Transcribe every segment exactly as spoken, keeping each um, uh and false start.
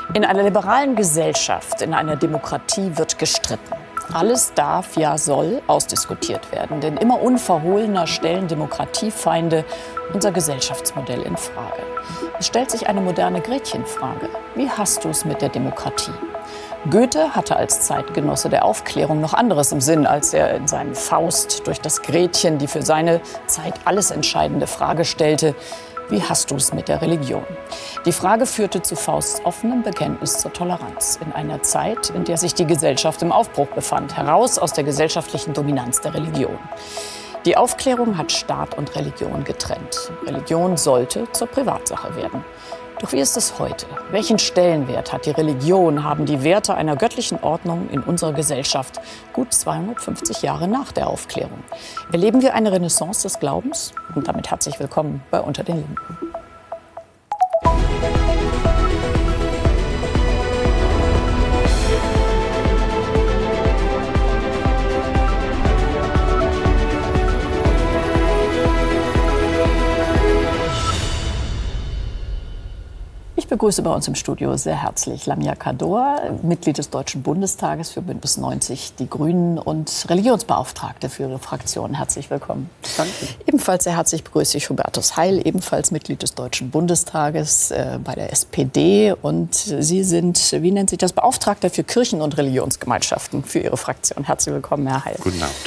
In einer liberalen Gesellschaft, in einer Demokratie wird gestritten. Alles darf, ja soll ausdiskutiert werden. Denn immer unverhohlener stellen Demokratiefeinde unser Gesellschaftsmodell in Frage. Es stellt sich eine moderne Gretchenfrage. Wie hast du es mit der Demokratie? Goethe hatte als Zeitgenosse der Aufklärung noch anderes im Sinn, als er in seinem Faust durch das Gretchen die für seine Zeit alles entscheidende Frage stellte: Wie hast du es mit der Religion? Die Frage führte zu Fausts offenem Bekenntnis zur Toleranz in einer Zeit, in der sich die Gesellschaft im Aufbruch befand, heraus aus der gesellschaftlichen Dominanz der Religion. Die Aufklärung hat Staat und Religion getrennt. Religion sollte zur Privatsache werden. Doch wie ist es heute? Welchen Stellenwert hat die Religion, haben die Werte einer göttlichen Ordnung in unserer Gesellschaft gut zweihundertfünfzig Jahre nach der Aufklärung? Erleben wir eine Renaissance des Glaubens? Und damit herzlich willkommen bei Unter den Linden. Ich begrüße bei uns im Studio sehr herzlich Lamia Kador, Mitglied des Deutschen Bundestages für Bündnis neunzig Die Grünen und Religionsbeauftragte für Ihre Fraktion. Herzlich willkommen. Danke. Ebenfalls sehr herzlich begrüße ich Hubertus Heil, ebenfalls Mitglied des Deutschen Bundestages äh, bei der S P D. Und Sie sind, wie nennt sich das, Beauftragter für Kirchen- und Religionsgemeinschaften für Ihre Fraktion. Herzlich willkommen, Herr Heil. Guten Abend.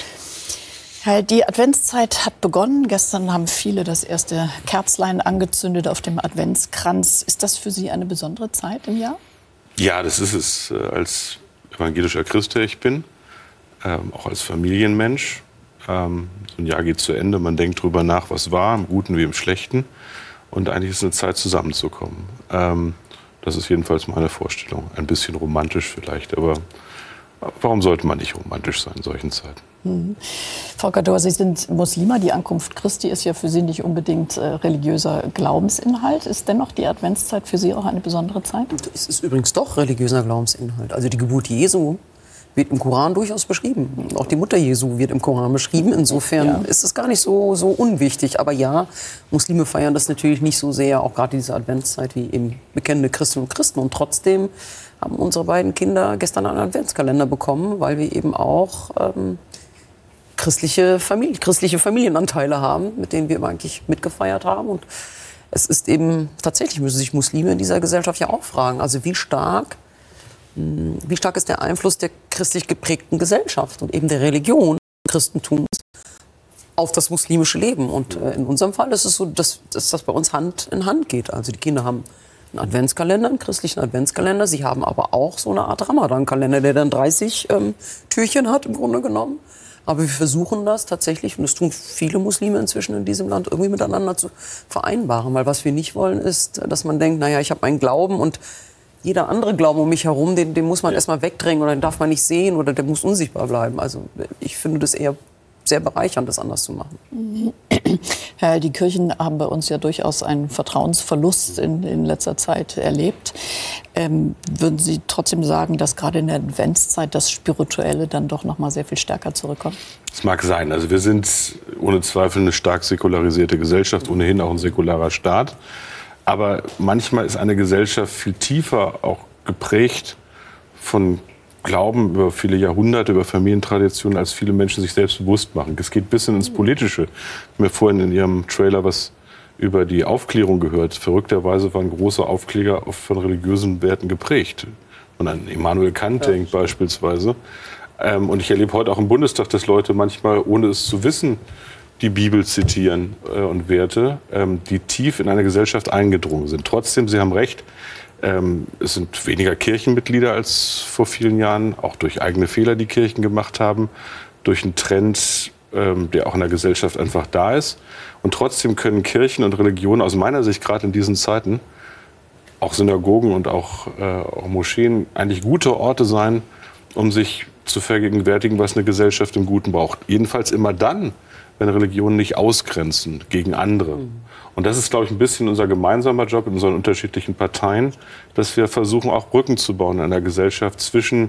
Die Adventszeit hat begonnen. Gestern haben viele das erste Kerzlein angezündet auf dem Adventskranz. Ist das für Sie eine besondere Zeit im Jahr? Ja, das ist es. Als evangelischer Christ, der ich bin, ähm, auch als Familienmensch. Ähm, so ein Jahr geht zu Ende. Man denkt drüber nach, was war, im Guten wie im Schlechten. Und eigentlich ist es eine Zeit, zusammenzukommen. Ähm, das ist jedenfalls meine Vorstellung. Ein bisschen romantisch vielleicht, aber warum sollte man nicht romantisch sein in solchen Zeiten? Mhm. Frau Kador, Sie sind Muslima. Die Ankunft Christi ist ja für Sie nicht unbedingt äh, religiöser Glaubensinhalt. Ist dennoch die Adventszeit für Sie auch eine besondere Zeit? Es ist übrigens doch religiöser Glaubensinhalt. Also die Geburt Jesu wird im Koran durchaus beschrieben. Auch die Mutter Jesu wird im Koran beschrieben. Insofern ja. ist es gar nicht so, so unwichtig. Aber ja, Muslime feiern das natürlich nicht so sehr, auch gerade diese Adventszeit, wie eben bekennende Christinnen und Christen. Und trotzdem haben unsere beiden Kinder gestern einen Adventskalender bekommen, weil wir eben auch ähm, christliche, Familie, christliche Familienanteile haben, mit denen wir eigentlich mitgefeiert haben. Und es ist eben, tatsächlich müssen sich Muslime in dieser Gesellschaft ja auch fragen, also wie stark, wie stark ist der Einfluss der christlich geprägten Gesellschaft und eben der Religion, Christentums, auf das muslimische Leben. Und äh, in unserem Fall ist es so, dass, dass das bei uns Hand in Hand geht. Also die Kinder haben einen Adventskalender, einen christlichen Adventskalender. Sie haben aber auch so eine Art Ramadan-Kalender, der dann dreißig ähm, Türchen hat im Grunde genommen. Aber wir versuchen das tatsächlich, und das tun viele Muslime inzwischen in diesem Land, irgendwie miteinander zu vereinbaren. Weil was wir nicht wollen, ist, dass man denkt, naja, ich habe einen Glauben und jeder andere Glauben um mich herum, den, den muss man ja. erstmal wegdrängen oder den darf man nicht sehen oder der muss unsichtbar bleiben. Also ich finde das eher sehr bereichernd, das anders zu machen. Mhm. Herr, die Kirchen haben bei uns ja durchaus einen Vertrauensverlust in, in letzter Zeit erlebt. Ähm, würden Sie trotzdem sagen, dass gerade in der Adventszeit das Spirituelle dann doch noch mal sehr viel stärker zurückkommt? Das mag sein. Also wir sind ohne Zweifel eine stark säkularisierte Gesellschaft, ohnehin auch ein säkularer Staat. Aber manchmal ist eine Gesellschaft viel tiefer auch geprägt von Glauben über viele Jahrhunderte, über Familientraditionen, als viele Menschen sich selbst bewusst machen. Es geht bis ins Politische. Ich habe mir vorhin in Ihrem Trailer was über die Aufklärung gehört. Verrückterweise waren große Aufklärer oft von religiösen Werten geprägt. Von einem Immanuel Kant ja. beispielsweise. Und ich erlebe heute auch im Bundestag, dass Leute manchmal, ohne es zu wissen, die Bibel zitieren und Werte, die tief in eine Gesellschaft eingedrungen sind. Trotzdem, Sie haben recht, Ähm, es sind weniger Kirchenmitglieder als vor vielen Jahren, auch durch eigene Fehler, die Kirchen gemacht haben, durch einen Trend, ähm, der auch in der Gesellschaft einfach da ist. Und trotzdem können Kirchen und Religionen aus meiner Sicht gerade in diesen Zeiten, auch Synagogen und auch, äh, auch Moscheen, eigentlich gute Orte sein, um sich zu vergegenwärtigen, was eine Gesellschaft im Guten braucht. Jedenfalls immer dann, wenn Religionen nicht ausgrenzen gegen andere. Mhm. Und das ist, glaube ich, ein bisschen unser gemeinsamer Job in unseren unterschiedlichen Parteien, dass wir versuchen, auch Brücken zu bauen in einer Gesellschaft zwischen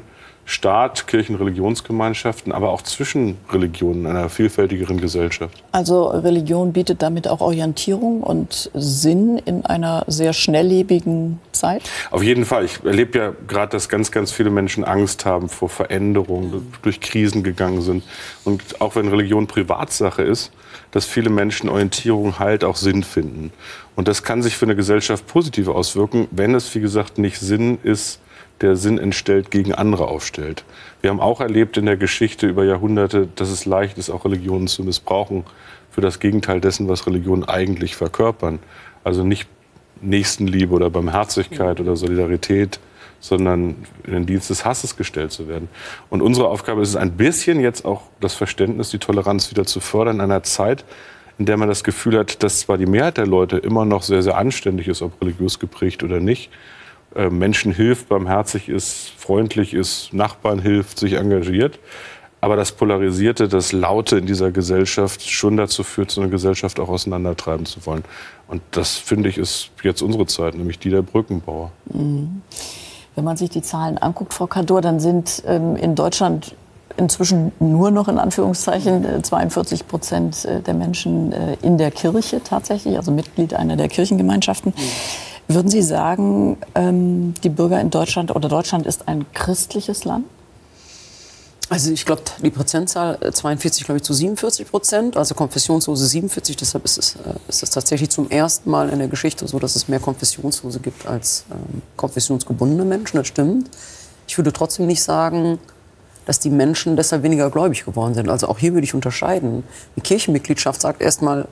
Staat, Kirchen, Religionsgemeinschaften, aber auch zwischen Religionen, einer vielfältigeren Gesellschaft. Also Religion bietet damit auch Orientierung und Sinn in einer sehr schnelllebigen Zeit? Auf jeden Fall. Ich erlebe ja gerade, dass ganz, ganz viele Menschen Angst haben vor Veränderungen, durch Krisen gegangen sind. Und auch wenn Religion Privatsache ist, dass viele Menschen Orientierung, Halt, auch Sinn finden. Und das kann sich für eine Gesellschaft positiv auswirken, wenn es, wie gesagt, nicht Sinn ist, der Sinn entstellt, gegen andere aufstellt. Wir haben auch erlebt in der Geschichte über Jahrhunderte, dass es leicht ist, auch Religionen zu missbrauchen für das Gegenteil dessen, was Religionen eigentlich verkörpern. Also nicht Nächstenliebe oder Barmherzigkeit oder Solidarität, sondern in den Dienst des Hasses gestellt zu werden. Und unsere Aufgabe ist es ein bisschen jetzt auch das Verständnis, die Toleranz wieder zu fördern in einer Zeit, in der man das Gefühl hat, dass zwar die Mehrheit der Leute immer noch sehr, sehr anständig ist, ob religiös geprägt oder nicht, Menschen hilft, barmherzig ist, freundlich ist, Nachbarn hilft, sich engagiert. Aber das Polarisierte, das Laute in dieser Gesellschaft schon dazu führt, so eine Gesellschaft auch auseinandertreiben zu wollen. Und das, finde ich, ist jetzt unsere Zeit, nämlich die der Brückenbauer. Wenn man sich die Zahlen anguckt, Frau Kador, dann sind ähm, in Deutschland inzwischen nur noch in Anführungszeichen zweiundvierzig Prozent der Menschen äh, in der Kirche tatsächlich, also Mitglied einer der Kirchengemeinschaften. Mhm. Würden Sie sagen, ähm, die Bürger in Deutschland oder Deutschland ist ein christliches Land? Also ich glaube, die Prozentzahl zweiundvierzig, glaube ich, zu siebenundvierzig Prozent, also Konfessionslose siebenundvierzig. Deshalb ist es, äh, ist es tatsächlich zum ersten Mal in der Geschichte so, dass es mehr Konfessionslose gibt als ähm, konfessionsgebundene Menschen. Das stimmt. Ich würde trotzdem nicht sagen, dass die Menschen deshalb weniger gläubig geworden sind. Also auch hier würde ich unterscheiden. Eine Kirchenmitgliedschaft sagt erstmal,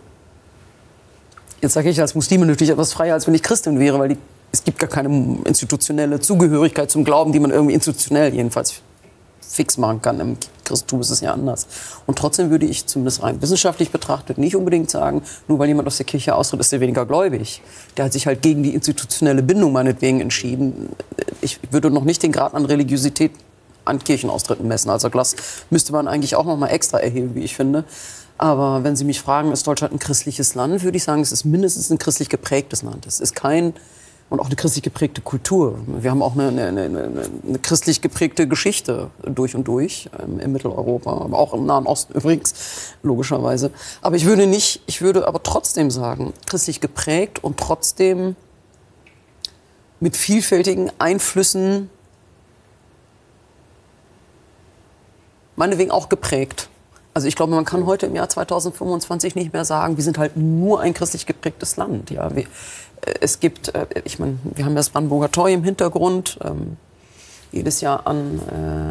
jetzt sage ich als Muslime natürlich etwas freier, als wenn ich Christin wäre, weil die, es gibt gar keine institutionelle Zugehörigkeit zum Glauben, die man irgendwie institutionell jedenfalls fix machen kann. Im Christentum ist es ja anders. Und trotzdem würde ich zumindest rein wissenschaftlich betrachtet nicht unbedingt sagen, nur weil jemand aus der Kirche austritt, ist er weniger gläubig. Der hat sich halt gegen die institutionelle Bindung meinetwegen entschieden. Ich würde noch nicht den Grad an Religiosität an Kirchenaustritten messen. Also das müsste man eigentlich auch noch mal extra erheben, wie ich finde. Aber wenn Sie mich fragen, ist Deutschland ein christliches Land, würde ich sagen, es ist mindestens ein christlich geprägtes Land. Es ist kein, und auch eine christlich geprägte Kultur. Wir haben auch eine, eine, eine, eine christlich geprägte Geschichte durch und durch ähm, in Mitteleuropa, aber auch im Nahen Osten übrigens, logischerweise. Aber ich würde nicht, ich würde aber trotzdem sagen, christlich geprägt und trotzdem mit vielfältigen Einflüssen, meinetwegen auch geprägt. Also ich glaube, man kann heute im Jahr zweitausendfünfundzwanzig nicht mehr sagen, wir sind halt nur ein christlich geprägtes Land. Ja, wir, es gibt, ich meine, wir haben das Brandenburger Tor im Hintergrund, ähm, jedes Jahr an,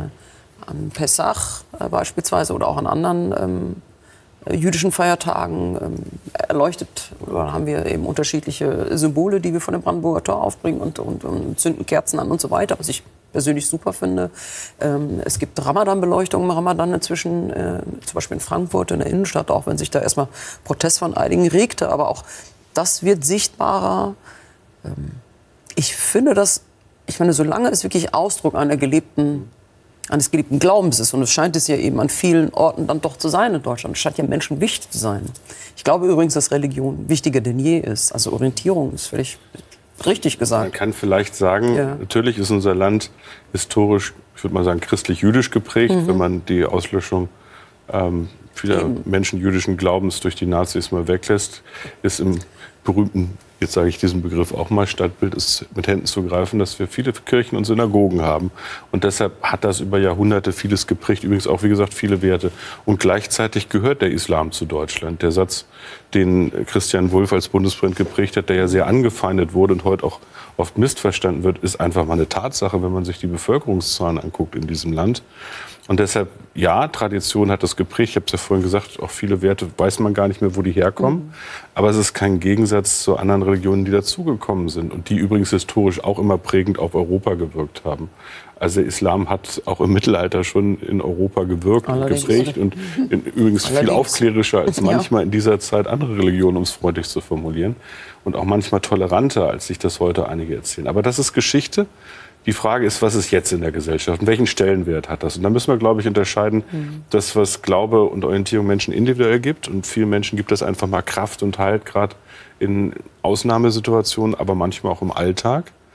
äh, an Pessach äh, beispielsweise oder auch an anderen ähm, jüdischen Feiertagen ähm, erleuchtet, oder haben wir eben unterschiedliche Symbole, die wir von dem Brandenburger Tor aufbringen und, und, und zünden Kerzen an und so weiter, was ich persönlich super finde. Ähm, es gibt Ramadan-Beleuchtung im Ramadan inzwischen, äh, zum Beispiel in Frankfurt in der Innenstadt, auch wenn sich da erstmal Protest von einigen regte, aber auch das wird sichtbarer. Ähm, ich finde das, ich meine, solange es wirklich Ausdruck einer gelebten, eines gelebten Glaubens ist, und es scheint es ja eben an vielen Orten dann doch zu sein in Deutschland, es scheint ja Menschen wichtig zu sein. Ich glaube übrigens, dass Religion wichtiger denn je ist, also Orientierung ist völlig richtig gesagt. Man kann vielleicht sagen, ja, natürlich ist unser Land historisch, ich würde mal sagen, christlich-jüdisch geprägt, mhm. wenn man die Auslöschung ähm, vieler Eben. Menschen jüdischen Glaubens durch die Nazis mal weglässt, ist im berühmten, jetzt sage ich diesen Begriff auch mal, Stadtbild ist mit Händen zu greifen, dass wir viele Kirchen und Synagogen haben. Und deshalb hat das über Jahrhunderte vieles geprägt, übrigens auch, wie gesagt, viele Werte. Und gleichzeitig gehört der Islam zu Deutschland. Der Satz, den Christian Wulff als Bundespräsident geprägt hat, der ja sehr angefeindet wurde und heute auch oft missverstanden wird, ist einfach mal eine Tatsache, wenn man sich die Bevölkerungszahlen anguckt in diesem Land. Und deshalb, ja, Tradition hat das geprägt. Ich habe es ja vorhin gesagt, auch viele Werte weiß man gar nicht mehr, wo die herkommen. Mhm. Aber es ist kein Gegensatz zu anderen Religionen, die dazugekommen sind und die übrigens historisch auch immer prägend auf Europa gewirkt haben. Also der Islam hat auch im Mittelalter schon in Europa gewirkt und geprägt und in, übrigens Allerdings. viel aufklärischer als manchmal ja. in dieser Zeit andere Religionen, um es freundlich zu formulieren. Und auch manchmal toleranter, als sich das heute einige erzählen. Aber das ist Geschichte. Die Frage ist, was ist jetzt in der Gesellschaft und welchen Stellenwert hat das? Und da müssen wir, glaube ich, unterscheiden, mhm. das, was Glaube und Orientierung Menschen individuell gibt. Und vielen Menschen gibt das einfach mal Kraft und Halt, gerade in Ausnahmesituationen, aber manchmal auch im Alltag.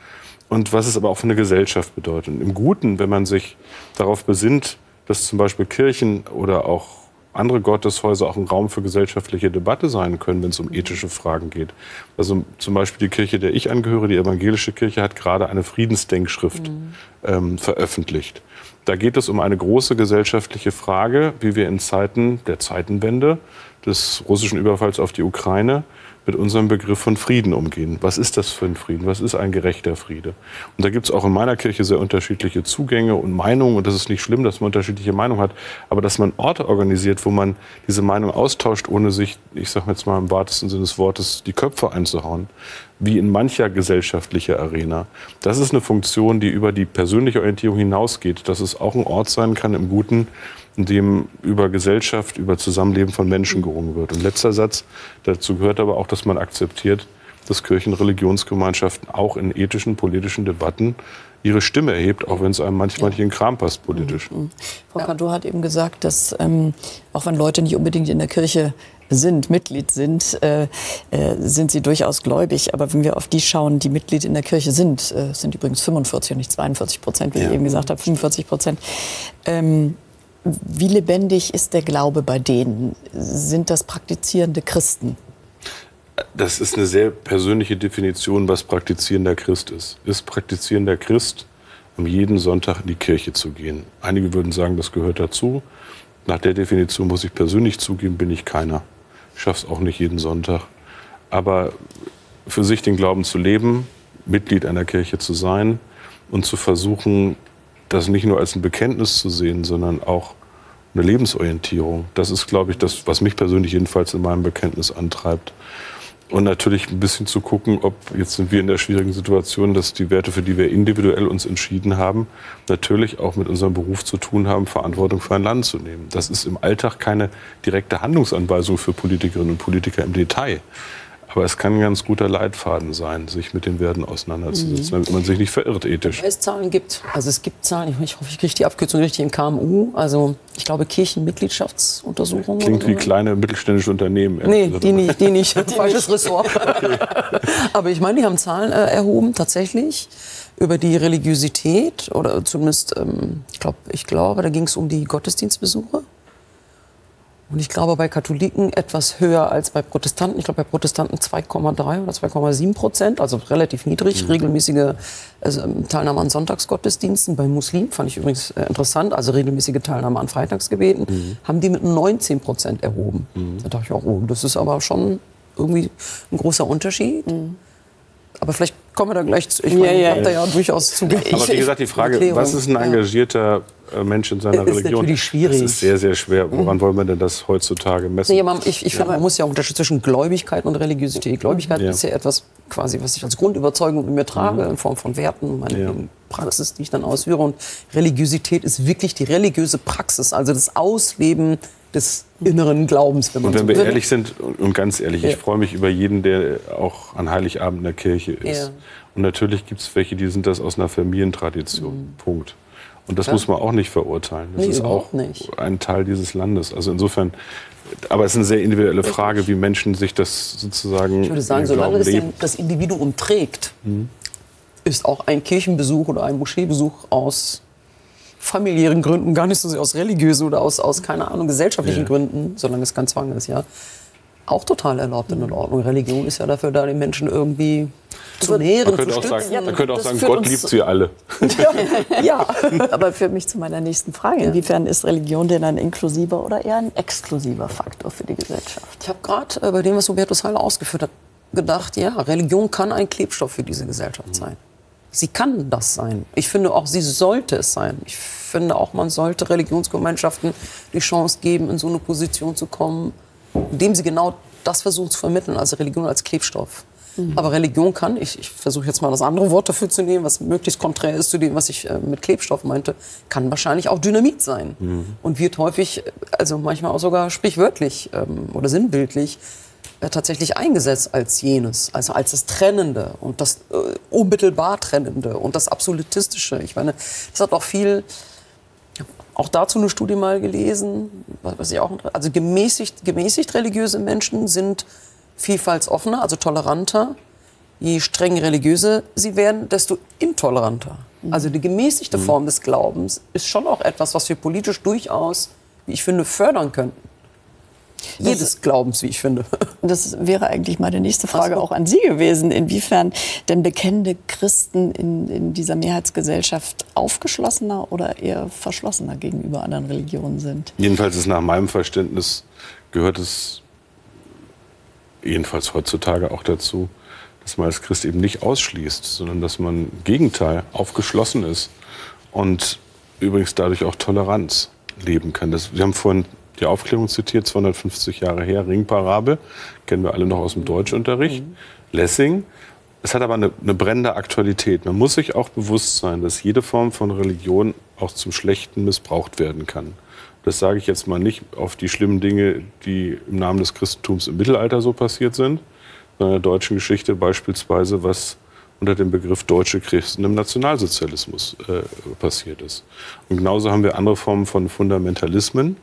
und was es aber auch für eine Gesellschaft bedeutet. Und im Guten, wenn man sich darauf besinnt, dass zum Beispiel Kirchen oder auch andere Gotteshäuser auch ein Raum für gesellschaftliche Debatte sein können, wenn es um ethische Fragen geht. Also zum Beispiel die Kirche, der ich angehöre, die evangelische Kirche, hat gerade eine Friedensdenkschrift mhm. ähm, veröffentlicht. Da geht es um eine große gesellschaftliche Frage, wie wir in Zeiten der Zeitenwende, des russischen Überfalls auf die Ukraine, mit unserem Begriff von Frieden umgehen. Was ist das für ein Frieden? Was ist ein gerechter Friede? Und da gibt es auch in meiner Kirche sehr unterschiedliche Zugänge und Meinungen. Und das ist nicht schlimm, dass man unterschiedliche Meinungen hat. Aber dass man Orte organisiert, wo man diese Meinung austauscht, ohne sich, ich sage jetzt mal im wahrsten Sinne des Wortes, die Köpfe einzuhauen, wie in mancher gesellschaftlicher Arena. Das ist eine Funktion, die über die persönliche Orientierung hinausgeht. Dass es auch ein Ort sein kann im Guten, in dem über Gesellschaft, über Zusammenleben von Menschen gerungen wird. Und letzter Satz, dazu gehört aber auch, dass man akzeptiert, dass Kirchen- und Religionsgemeinschaften auch in ethischen, politischen Debatten ihre Stimme erhebt, auch wenn es einem manchmal nicht in den Kram passt politisch. Mhm. Frau ja. Cantor hat eben gesagt, dass ähm, auch wenn Leute nicht unbedingt in der Kirche sind, Mitglied sind, äh, äh, sind sie durchaus gläubig. Aber wenn wir auf die schauen, die Mitglied in der Kirche sind, äh, sind übrigens fünfundvierzig und nicht zweiundvierzig Prozent, wie ja. ich eben gesagt habe, fünfundvierzig Prozent. Ähm, Wie lebendig ist der Glaube bei denen? Sind das praktizierende Christen? Das ist eine sehr persönliche Definition, was praktizierender Christ ist. Ist praktizierender Christ, um jeden Sonntag in die Kirche zu gehen? Einige würden sagen, das gehört dazu. Nach der Definition muss ich persönlich zugeben, bin ich keiner. Ich schaffe es auch nicht jeden Sonntag. Aber für sich den Glauben zu leben, Mitglied einer Kirche zu sein und zu versuchen, das nicht nur als ein Bekenntnis zu sehen, sondern auch eine Lebensorientierung. Das ist, glaube ich, das, was mich persönlich jedenfalls in meinem Bekenntnis antreibt. Und natürlich ein bisschen zu gucken, ob, jetzt sind wir in der schwierigen Situation, dass die Werte, für die wir individuell uns entschieden haben, natürlich auch mit unserem Beruf zu tun haben, Verantwortung für ein Land zu nehmen. Das ist im Alltag keine direkte Handlungsanweisung für Politikerinnen und Politiker im Detail. Aber es kann ein ganz guter Leitfaden sein, sich mit den Werten auseinanderzusetzen, damit man sich nicht verirrt ethisch. Weil es Zahlen gibt. Also es gibt Zahlen, ich hoffe, ich kriege die Abkürzung richtig, im K M U. Also ich glaube Kirchenmitgliedschaftsuntersuchungen. Klingt wie kleine mittelständische Unternehmen. Nee, die nicht, die nicht. Falsches Ressort. Aber ich meine, die haben Zahlen äh, erhoben, tatsächlich, über die Religiosität. Oder zumindest, ähm, ich, glaub, ich glaube, da ging es um die Gottesdienstbesuche. Und ich glaube, bei Katholiken etwas höher als bei Protestanten. Ich glaube, bei Protestanten zwei Komma drei oder zwei Komma sieben Prozent, also relativ niedrig. Mhm. Regelmäßige also, Teilnahme an Sonntagsgottesdiensten. Bei Muslimen fand ich übrigens äh, interessant, also regelmäßige Teilnahme an Freitagsgebeten, mhm. haben die mit neunzehn Prozent erhoben. Mhm. Da dachte ich auch, oh, das ist aber schon irgendwie ein großer Unterschied. Mhm. Aber vielleicht kommen wir da gleich zu. Ich ja, meine, ja, ich habe da ja durchaus zugehört. Aber wie gesagt, die Frage, was ist ein engagierter Mensch in seiner ist Religion? Ist natürlich schwierig. Das ist sehr, sehr schwer. Woran mhm. wollen wir denn das heutzutage messen? Nee, man, ich ich ja. finde, man muss ja unterscheiden zwischen Gläubigkeit und Religiosität. Gläubigkeit ja. ist ja etwas, quasi, was ich als Grundüberzeugung in mir trage, mhm. in Form von Werten, meine ja. Praxis, die ich dann ausführe. Und Religiosität ist wirklich die religiöse Praxis, also das Ausleben des inneren Glaubens. Wenn man und wenn so wir will. ehrlich sind, und ganz ehrlich, ja. ich freue mich über jeden, der auch an Heiligabend in der Kirche ist. Ja. Und natürlich gibt es welche, die sind das aus einer Familientradition. Mhm. Punkt. Und das ja. muss man auch nicht verurteilen. Das nee, ist auch nicht. ein Teil dieses Landes. Also insofern, aber es ist eine sehr individuelle Frage, wie Menschen sich das sozusagen Ich würde sagen, solange es das Individuum trägt, mhm. ist auch ein Kirchenbesuch oder ein Moscheebesuch aus familiären Gründen, gar nicht so sehr aus religiösen oder aus, aus keine Ahnung, gesellschaftlichen ja. Gründen, solange es kein Zwang ist, ja, auch total erlaubt und in Ordnung. Religion ist ja dafür da, den Menschen irgendwie zu nähren, man zu könnte auch sagen, ja, man könnte auch sagen, Gott liebt sie alle. Ja, ja, aber führt mich zu meiner nächsten Frage. Inwiefern ist Religion denn ein inklusiver oder eher ein exklusiver Faktor für die Gesellschaft? Ich habe gerade äh, bei dem, was Hubertus Heil ausgeführt hat, gedacht, ja, Religion kann ein Klebstoff für diese Gesellschaft mhm. sein. Sie kann das sein. Ich finde auch, sie sollte es sein. Ich finde auch, man sollte Religionsgemeinschaften die Chance geben, in so eine Position zu kommen, indem sie genau das versuchen zu vermitteln, also Religion als Klebstoff. Mhm. Aber Religion kann, ich, ich versuche jetzt mal das andere Wort dafür zu nehmen, was möglichst konträr ist zu dem, was ich äh, mit Klebstoff meinte, kann wahrscheinlich auch Dynamit sein. Mhm. Und wird häufig, also manchmal auch sogar sprichwörtlich ähm, oder sinnbildlich, äh, tatsächlich eingesetzt als jenes, also als das Trennende und das äh, unmittelbar Trennende und das Absolutistische. Ich meine, das hat auch viel... Auch dazu eine Studie mal gelesen, was ich auch, also gemäßigt, gemäßigt religiöse Menschen sind vielfaltsoffener, also toleranter je streng religiöser sie werden, desto intoleranter. Also die gemäßigte Form des Glaubens ist schon auch etwas, was wir politisch durchaus, wie ich finde, fördern könnten. Jedes das, Glaubens, wie ich finde. Das wäre eigentlich meine nächste Frage auch an Sie gewesen. Inwiefern denn bekennende Christen in, in dieser Mehrheitsgesellschaft aufgeschlossener oder eher verschlossener gegenüber anderen Religionen sind? Jedenfalls ist nach meinem Verständnis, gehört es jedenfalls heutzutage auch dazu, dass man als Christ eben nicht ausschließt, sondern dass man im Gegenteil aufgeschlossen ist und übrigens dadurch auch Toleranz leben kann. Das, wir haben vorhin die Aufklärung zitiert, zweihundertfünfzig Jahre her, Ringparabel, kennen wir alle noch aus dem Deutschunterricht. Mhm. Lessing. Es hat aber eine, eine brennende Aktualität. Man muss sich auch bewusst sein, dass jede Form von Religion auch zum Schlechten missbraucht werden kann. Das sage ich jetzt mal nicht auf die schlimmen Dinge, die im Namen des Christentums im Mittelalter so passiert sind, sondern in der deutschen Geschichte beispielsweise, was unter dem Begriff deutsche Christen im Nationalsozialismus äh, passiert ist. Und genauso haben wir andere Formen von Fundamentalismen,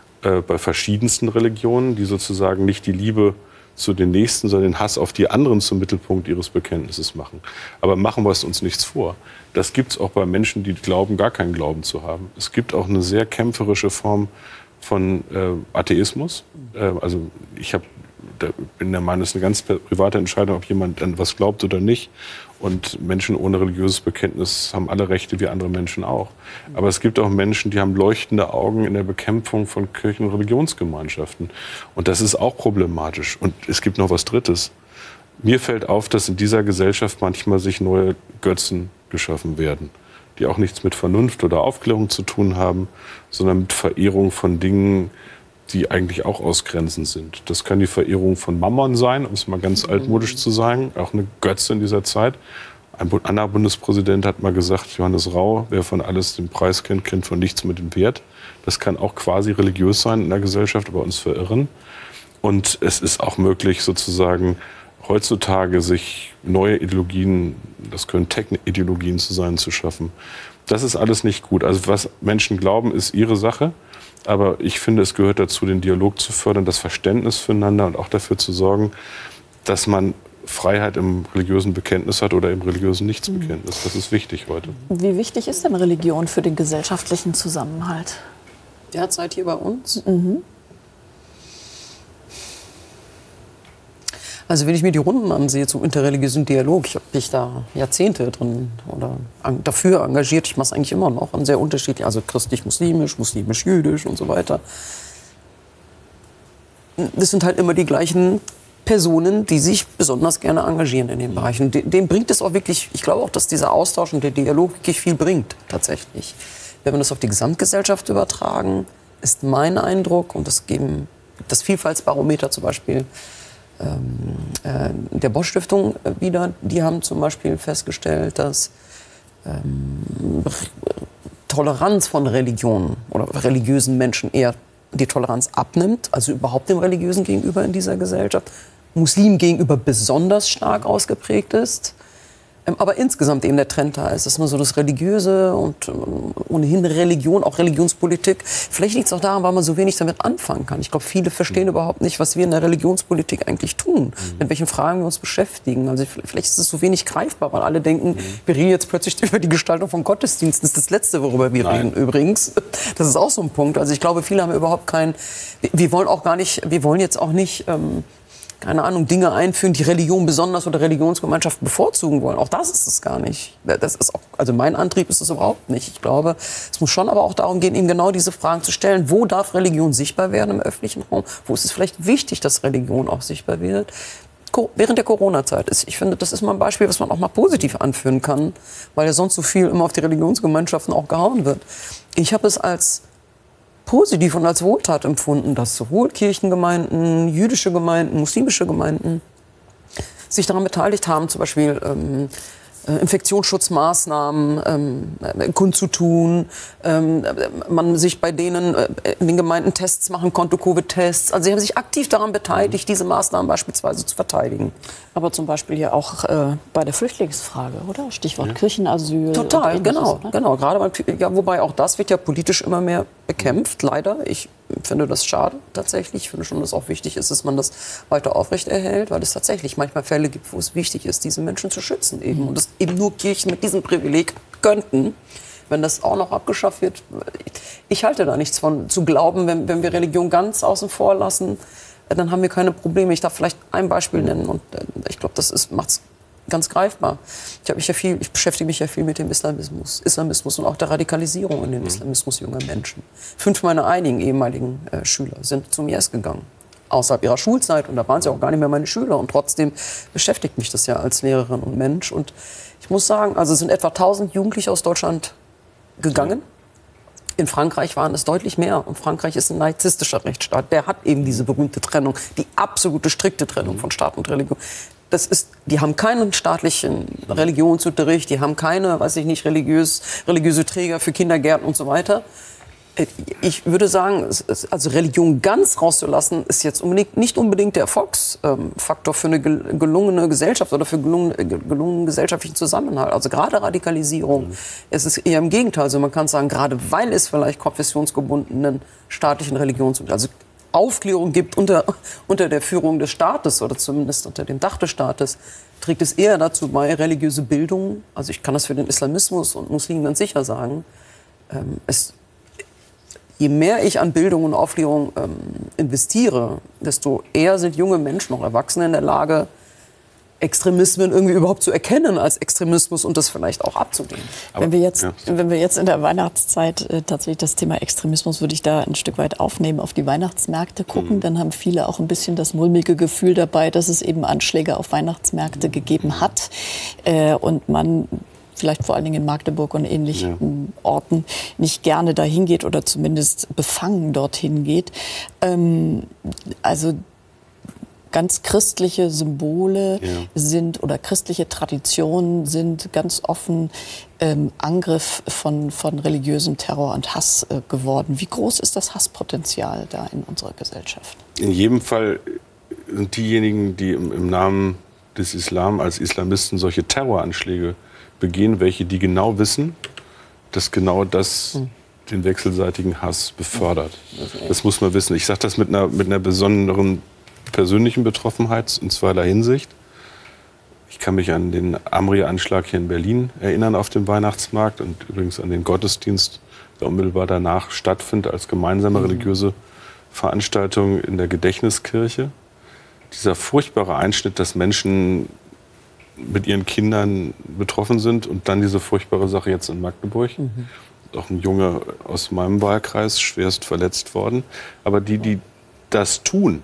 bei verschiedensten Religionen, die sozusagen nicht die Liebe zu den Nächsten, sondern den Hass auf die anderen zum Mittelpunkt ihres Bekenntnisses machen. Aber machen wir es uns nichts vor. Das gibt es auch bei Menschen, die glauben, gar keinen Glauben zu haben. Es gibt auch eine sehr kämpferische Form von äh, Atheismus. Äh, also ich hab, da bin der Meinung, es ist eine ganz private Entscheidung, ob jemand an was glaubt oder nicht. Und Menschen ohne religiöses Bekenntnis haben alle Rechte wie andere Menschen auch. Aber es gibt auch Menschen, die haben leuchtende Augen in der Bekämpfung von Kirchen- und Religionsgemeinschaften. Und das ist auch problematisch. Und es gibt noch was Drittes. Mir fällt auf, dass in dieser Gesellschaft manchmal sich neue Götzen geschaffen werden, die auch nichts mit Vernunft oder Aufklärung zu tun haben, sondern mit Verehrung von Dingen, die eigentlich auch ausgrenzend sind. Das kann die Verehrung von Mammon sein, um es mal ganz altmodisch zu sagen, auch eine Götze in dieser Zeit. Ein anderer Bundespräsident hat mal gesagt, Johannes Rau, wer von alles den Preis kennt, kennt von nichts mit dem Wert. Das kann auch quasi religiös sein in der Gesellschaft, aber uns verirren. Und es ist auch möglich, sozusagen heutzutage sich neue Ideologien, das können Tech-Ideologien zu sein, zu schaffen. Das ist alles nicht gut. Also was Menschen glauben, ist ihre Sache. Aber ich finde, es gehört dazu, den Dialog zu fördern, das Verständnis füreinander und auch dafür zu sorgen, dass man Freiheit im religiösen Bekenntnis hat oder im religiösen Nichtsbekenntnis. Das ist wichtig heute. Wie wichtig ist denn Religion für den gesellschaftlichen Zusammenhalt? Derzeit hier bei uns? Mhm. Also wenn ich mir die Runden ansehe zum interreligiösen Dialog, ich habe mich da Jahrzehnte drin oder dafür engagiert, ich mache es eigentlich immer noch, an sehr unterschiedlich, also christlich-muslimisch, muslimisch-jüdisch und so weiter. Das sind halt immer die gleichen Personen, die sich besonders gerne engagieren in den Bereichen. Dem bringt es auch wirklich, ich glaube auch, dass dieser Austausch und der Dialog wirklich viel bringt, tatsächlich. Wenn wir das auf die Gesamtgesellschaft übertragen, ist mein Eindruck, und das geben das Vielfaltsbarometer zum Beispiel, Ähm, äh, der Bosch-Stiftung wieder, die haben zum Beispiel festgestellt, dass ähm, Toleranz von Religionen oder religiösen Menschen eher die Toleranz abnimmt, also überhaupt dem Religiösen gegenüber in dieser Gesellschaft, Muslimen gegenüber besonders stark ausgeprägt ist. Aber insgesamt eben der Trend da ist, dass nur so das Religiöse und ohnehin Religion, auch Religionspolitik, vielleicht liegt es auch daran, weil man so wenig damit anfangen kann. Ich glaube, viele verstehen mhm. überhaupt nicht, was wir in der Religionspolitik eigentlich tun, mhm. mit welchen Fragen wir uns beschäftigen. Also vielleicht ist es so wenig greifbar, weil alle denken, mhm. wir reden jetzt plötzlich über die Gestaltung von Gottesdiensten. Das ist das Letzte, worüber wir Nein. reden übrigens. Das ist auch so ein Punkt. Also ich glaube, viele haben überhaupt kein, wir wollen auch gar nicht, wir wollen jetzt auch nicht, ähm, keine Ahnung, Dinge einführen, die Religion besonders oder Religionsgemeinschaften bevorzugen wollen. Auch das ist es gar nicht. Das ist auch, also mein Antrieb ist es überhaupt nicht. Ich glaube, es muss schon aber auch darum gehen, eben genau diese Fragen zu stellen. Wo darf Religion sichtbar werden im öffentlichen Raum? Wo ist es vielleicht wichtig, dass Religion auch sichtbar wird? Während der Corona-Zeit ist, ich finde, das ist mal ein Beispiel, was man auch mal positiv anführen kann, weil ja sonst so viel immer auf die Religionsgemeinschaften auch gehauen wird. Ich habe es als positiv und als Wohltat empfunden, dass sowohl Kirchengemeinden, jüdische Gemeinden, muslimische Gemeinden sich daran beteiligt haben, zum Beispiel ähm, Infektionsschutzmaßnahmen ähm, kundzutun, ähm, man sich bei denen äh, in den Gemeinden Tests machen konnte, Covid-Tests. Also sie haben sich aktiv daran beteiligt, diese Maßnahmen beispielsweise zu verteidigen. Aber zum Beispiel hier auch äh, bei der Flüchtlingsfrage, oder? Stichwort ja. Kirchenasyl. Total, genau, oder? genau. Gerade beim, ja, wobei auch das wird ja politisch immer mehr bekämpft, leider. Ich finde das schade tatsächlich. Ich finde schon, dass es auch wichtig ist, dass man das weiter aufrechterhält, weil es tatsächlich manchmal Fälle gibt, wo es wichtig ist, diese Menschen zu schützen eben. Und dass eben nur Kirchen mit diesem Privileg könnten. Wenn das auch noch abgeschafft wird, ich halte da nichts von, zu glauben, wenn, wenn wir Religion ganz außen vor lassen, dann haben wir keine Probleme. Ich darf vielleicht ein Beispiel nennen und ich glaube, das macht es ganz greifbar. Ich, mich ja viel, ich beschäftige mich ja viel mit dem Islamismus, Islamismus und auch der Radikalisierung in den Islamismus junger Menschen. Fünf meiner einigen ehemaligen äh, Schüler sind zum I S gegangen, außerhalb ihrer Schulzeit. Und da waren sie auch gar nicht mehr meine Schüler. Und trotzdem beschäftigt mich das ja als Lehrerin und Mensch. Und ich muss sagen, also es sind etwa tausend Jugendliche aus Deutschland gegangen. In Frankreich waren es deutlich mehr. Und Frankreich ist ein narzisstischer Rechtsstaat. Der hat eben diese berühmte Trennung, die absolute strikte Trennung von Staat und Religion. Das ist, die haben keinen staatlichen Religionsunterricht, die haben keine, weiß ich nicht, religiös, religiöse Träger für Kindergärten und so weiter. Ich würde sagen, also Religion ganz rauszulassen, ist jetzt unbedingt, nicht unbedingt der Erfolgsfaktor für eine gelungene Gesellschaft oder für gelungene, gelungenen gesellschaftlichen Zusammenhalt. Also gerade Radikalisierung, mhm. es ist eher im Gegenteil. Also man kann sagen, gerade weil es vielleicht konfessionsgebundenen staatlichen Religions, also Aufklärung gibt unter, unter der Führung des Staates oder zumindest unter dem Dach des Staates, trägt es eher dazu bei, religiöse Bildung, also ich kann das für den Islamismus und Muslimen ganz sicher sagen, ähm, es, je mehr ich an Bildung und Aufklärung ähm, investiere, desto eher sind junge Menschen, auch Erwachsene in der Lage, Extremismen irgendwie überhaupt zu erkennen als Extremismus und das vielleicht auch abzulehnen. Wenn wir jetzt, ja. wenn wir jetzt in der Weihnachtszeit äh, tatsächlich das Thema Extremismus, würde ich da ein Stück weit aufnehmen, auf die Weihnachtsmärkte gucken, mhm. dann haben viele auch ein bisschen das mulmige Gefühl dabei, dass es eben Anschläge auf Weihnachtsmärkte gegeben hat äh, und man vielleicht vor allen Dingen in Magdeburg und ähnlichen ja. Orten nicht gerne dahin geht oder zumindest befangen dorthin geht. Ähm, also ganz christliche Symbole ja. sind oder christliche Traditionen sind ganz offen ähm, Angriff von, von religiösem Terror und Hass äh, geworden. Wie groß ist das Hasspotenzial da in unserer Gesellschaft? In jedem Fall sind diejenigen, die im, im Namen des Islam als Islamisten solche Terroranschläge begehen, welche die genau wissen, dass genau das hm. den wechselseitigen Hass befördert. Das, das muss man wissen. Ich sage das mit einer, mit einer besonderen persönlichen Betroffenheit in zweierlei Hinsicht. Ich kann mich an den Amri-Anschlag hier in Berlin erinnern auf dem Weihnachtsmarkt und übrigens an den Gottesdienst, der unmittelbar danach stattfindet als gemeinsame religiöse Veranstaltung in der Gedächtniskirche. Dieser furchtbare Einschnitt, dass Menschen mit ihren Kindern betroffen sind und dann diese furchtbare Sache jetzt in Magdeburg. Mhm. Auch ein Junge aus meinem Wahlkreis schwerst verletzt worden. Aber die, die das tun,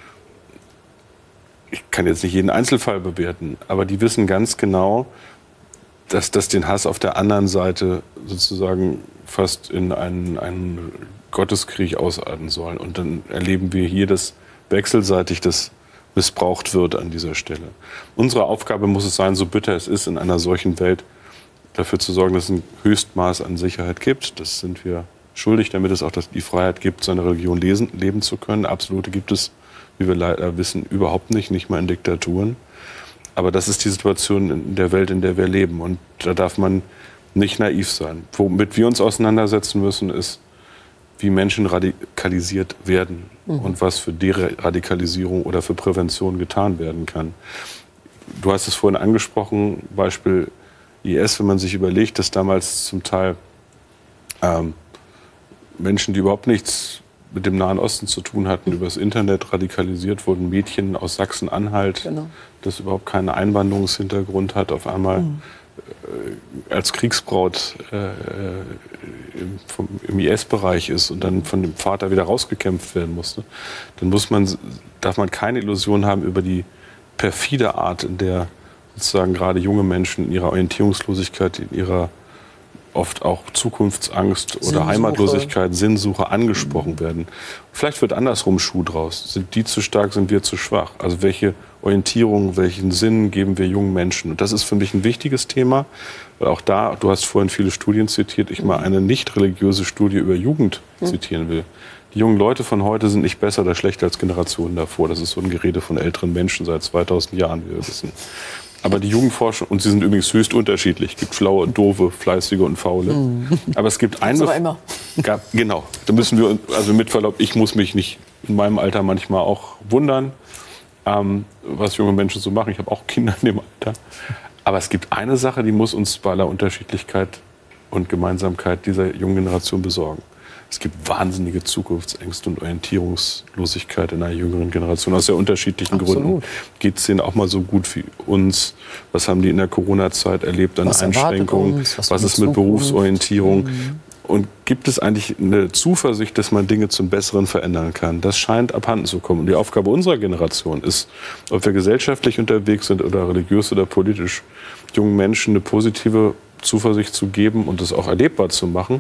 ich kann jetzt nicht jeden Einzelfall bewerten, aber die wissen ganz genau, dass das den Hass auf der anderen Seite sozusagen fast in einen, einen Gotteskrieg ausarten soll. Und dann erleben wir hier, dass wechselseitig das missbraucht wird an dieser Stelle. Unsere Aufgabe muss es sein, so bitter es ist, in einer solchen Welt dafür zu sorgen, dass es ein Höchstmaß an Sicherheit gibt. Das sind wir schuldig, damit es auch die Freiheit gibt, seine Religion lesen, leben zu können. Absolute gibt es, wie wir leider wissen, überhaupt nicht, nicht mal in Diktaturen. Aber das ist die Situation in der Welt, in der wir leben. Und da darf man nicht naiv sein. Womit wir uns auseinandersetzen müssen, ist, wie Menschen radikalisiert werden mhm. und was für Deradikalisierung oder für Prävention getan werden kann. Du hast es vorhin angesprochen, Beispiel I S, wenn man sich überlegt, dass damals zum Teil ähm, Menschen, die überhaupt nichts mit dem Nahen Osten zu tun hatten, übers Internet radikalisiert wurden, Mädchen aus Sachsen-Anhalt, genau. das überhaupt keinen Einwanderungshintergrund hat, auf einmal mhm. äh, als Kriegsbraut äh, im, vom, im I S-Bereich ist und dann von dem Vater wieder rausgekämpft werden musste, dann muss man, darf man keine Illusion haben über die perfide Art, in der sozusagen gerade junge Menschen in ihrer Orientierungslosigkeit, in ihrer oft auch Zukunftsangst oder Sinnsuche. Heimatlosigkeit, Sinnsuche angesprochen werden. Vielleicht wird andersrum Schuh draus. Sind die zu stark, sind wir zu schwach? Also welche Orientierung, welchen Sinn geben wir jungen Menschen? Und das ist für mich ein wichtiges Thema, weil auch da, du hast vorhin viele Studien zitiert, ich mal eine nicht religiöse Studie über Jugend zitieren will. Die jungen Leute von heute sind nicht besser oder schlechter als Generationen davor. Das ist so ein Gerede von älteren Menschen seit zweitausend Jahren, wie wir wissen. Aber die Jugendforschung, und sie sind übrigens höchst unterschiedlich, es gibt schlaue, doofe, fleißige und faule. Mhm. Aber es gibt eine... Das aber immer. Gab, genau, da müssen wir, also mit Verlaub, ich muss mich nicht in meinem Alter manchmal auch wundern, ähm, was junge Menschen so machen. Ich habe auch Kinder in dem Alter. Aber es gibt eine Sache, die muss uns bei aller Unterschiedlichkeit und Gemeinsamkeit dieser jungen Generation besorgen. Es gibt wahnsinnige Zukunftsängste und Orientierungslosigkeit in einer jüngeren Generation. Aus sehr unterschiedlichen Absolut. Gründen. Geht es denen auch mal so gut wie uns? Was haben die in der Corona-Zeit erlebt an was Einschränkungen? Uns, was was ist mit Berufsorientierung? Mhm. Und gibt es eigentlich eine Zuversicht, dass man Dinge zum Besseren verändern kann? Das scheint abhanden zu kommen. Und die Aufgabe unserer Generation ist, ob wir gesellschaftlich unterwegs sind oder religiös oder politisch, jungen Menschen eine positive Zuversicht zu geben und das auch erlebbar zu machen,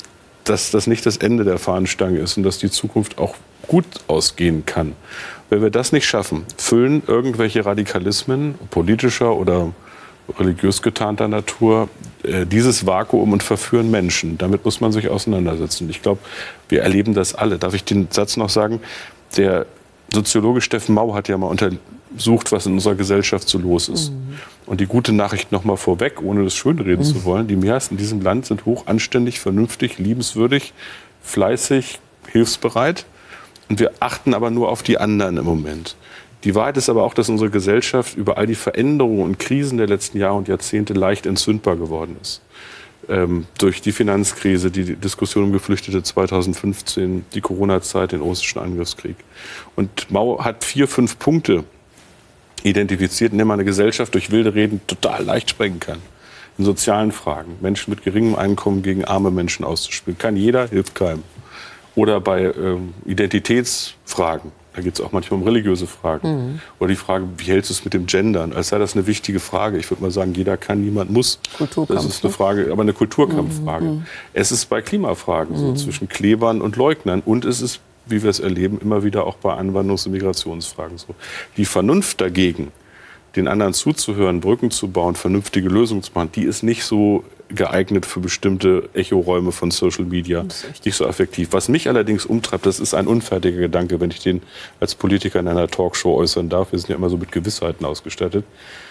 dass das nicht das Ende der Fahnenstange ist und dass die Zukunft auch gut ausgehen kann. Wenn wir das nicht schaffen, füllen irgendwelche Radikalismen politischer oder religiös getarnter Natur äh, dieses Vakuum und verführen Menschen. Damit muss man sich auseinandersetzen. Ich glaube, wir erleben das alle. Darf ich den Satz noch sagen? Der Soziologe Steffen Mau hat ja mal untersucht, was in unserer Gesellschaft so los ist. Mhm. Und die gute Nachricht noch mal vorweg, ohne das schönreden mhm. zu wollen, die Mehrheiten in diesem Land sind hoch anständig, vernünftig, liebenswürdig, fleißig, hilfsbereit. Und wir achten aber nur auf die anderen im Moment. Die Wahrheit ist aber auch, dass unsere Gesellschaft über all die Veränderungen und Krisen der letzten Jahre und Jahrzehnte leicht entzündbar geworden ist. Ähm, durch die Finanzkrise, die Diskussion um Geflüchtete zweitausendfünfzehn, die Corona-Zeit, den russischen Angriffskrieg. Und Mau hat vier, fünf Punkte identifiziert, in denen man eine Gesellschaft durch wilde Reden total leicht sprengen kann. In sozialen Fragen, Menschen mit geringem Einkommen gegen arme Menschen auszuspielen. Kann jeder, hilft keinem. Oder bei ähm, Identitätsfragen. Da geht es auch manchmal um religiöse Fragen. Mhm. Oder die Frage, wie hältst du es mit dem Gendern? Als sei das eine wichtige Frage. Ich würde mal sagen, jeder kann, niemand muss. Das ist eine Frage, aber eine Kulturkampffrage. Mhm. Es ist bei Klimafragen mhm. so, zwischen Klebern und Leugnern. Und es ist, wie wir es erleben, immer wieder auch bei Anwandlungs- und Migrationsfragen so. Die Vernunft dagegen, den anderen zuzuhören, Brücken zu bauen, vernünftige Lösungen zu machen, die ist nicht so geeignet für bestimmte Echoräume von Social Media, nicht so effektiv. Was mich allerdings umtreibt, das ist ein unfertiger Gedanke, wenn ich den als Politiker in einer Talkshow äußern darf. Wir sind ja immer so mit Gewissheiten ausgestattet.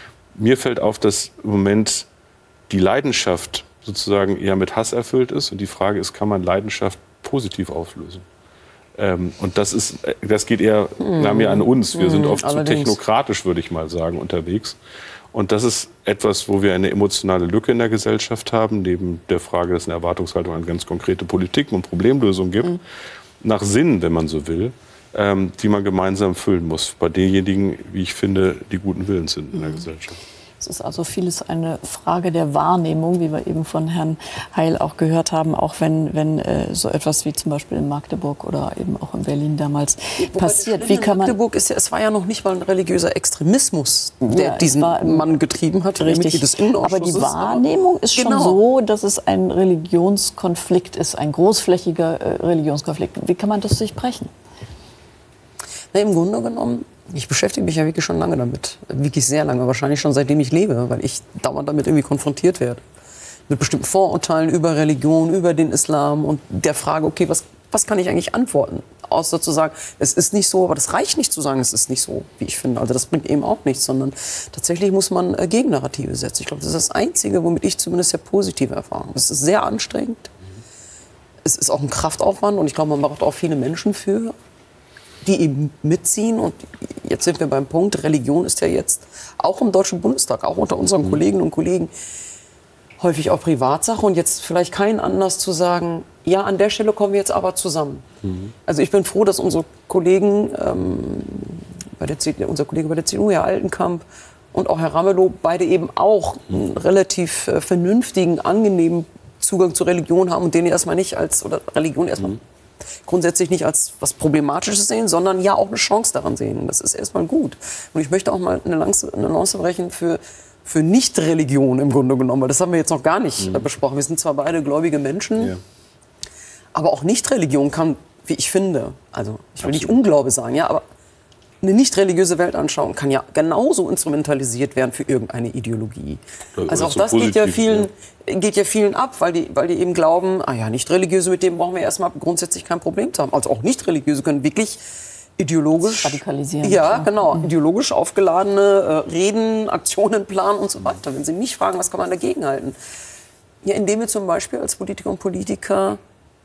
Mir fällt auf, dass im Moment die Leidenschaft sozusagen eher mit Hass erfüllt ist. Und die Frage ist, kann man Leidenschaft positiv auflösen? Ähm, und das ist, das geht eher mm. nah mehr an uns. Wir mm, sind oft allerdings. zu technokratisch, würde ich mal sagen, unterwegs. Und das ist etwas, wo wir eine emotionale Lücke in der Gesellschaft haben, neben der Frage, dass es eine Erwartungshaltung an ganz konkrete Politiken und Problemlösungen gibt, mhm. nach Sinn, wenn man so will, ähm, die man gemeinsam füllen muss. Bei denjenigen, wie ich finde, die guten Willens sind in der mhm. Gesellschaft. Es ist also vieles eine Frage der Wahrnehmung, wie wir eben von Herrn Heil auch gehört haben, auch wenn, wenn äh, so etwas wie zum Beispiel in Magdeburg oder eben auch in Berlin damals Wobei passiert. Wie kann man Magdeburg ist ja, es war ja noch nicht mal ein religiöser Extremismus, der ja, diesen Mann getrieben hat. Richtig. Aber die Wahrnehmung ist schon genau. so, dass es ein Religionskonflikt ist, ein großflächiger äh, Religionskonflikt. Wie kann man das durchbrechen? Na, im Grunde genommen, ich beschäftige mich ja wirklich schon lange damit. Wirklich sehr lange, wahrscheinlich schon seitdem ich lebe, weil ich dauernd damit irgendwie konfrontiert werde. Mit bestimmten Vorurteilen über Religion, über den Islam und der Frage, okay, was, was kann ich eigentlich antworten? Außer zu sagen, es ist nicht so, aber das reicht nicht zu sagen, es ist nicht so, wie ich finde. Also das bringt eben auch nichts, sondern tatsächlich muss man äh, Gegennarrative setzen. Ich glaube, das ist das Einzige, womit ich zumindest sehr positive Erfahrungen habe. Es ist sehr anstrengend. Es ist auch ein Kraftaufwand und ich glaube, man braucht auch viele Menschen für, die eben mitziehen. Und jetzt sind wir beim Punkt, Religion ist ja jetzt auch im Deutschen Bundestag, auch unter unseren mhm. Kolleginnen und Kollegen, häufig auch Privatsache. Und jetzt vielleicht kein Anlass zu sagen, ja, an der Stelle kommen wir jetzt aber zusammen. Mhm. Also ich bin froh, dass unsere Kollegen, ähm, bei der C D U, unser Kollege bei der C D U, Herr Altenkamp und auch Herr Ramelow, beide eben auch mhm. einen relativ äh, vernünftigen, angenehmen Zugang zur Religion haben und den erstmal nicht als, oder Religion erstmal mhm. grundsätzlich nicht als was Problematisches sehen, sondern ja auch eine Chance daran sehen. Das ist erstmal gut. Und ich möchte auch mal eine Lanze, eine Lanze brechen für, für Nicht-Religion im Grunde genommen, weil das haben wir jetzt noch gar nicht mhm. besprochen. Wir sind zwar beide gläubige Menschen, ja. aber auch Nicht-Religion kann, wie ich finde, also ich will Absolut. nicht Unglaube sagen, ja, aber eine nicht-religiöse Weltanschauung kann ja genauso instrumentalisiert werden für irgendeine Ideologie. Das also auch so das geht ja, vielen, ja. geht ja vielen ab, weil die, weil die eben glauben, ah ja, Nicht-Religiöse, mit dem brauchen wir erstmal grundsätzlich kein Problem zu haben. Also auch Nicht-Religiöse können wirklich ideologisch radikalisieren. Ja, genau. Mhm. Ideologisch aufgeladene äh, Reden, Aktionen planen und so weiter. Wenn Sie mich fragen, was kann man dagegen halten? Ja, indem wir zum Beispiel als Politiker und Politiker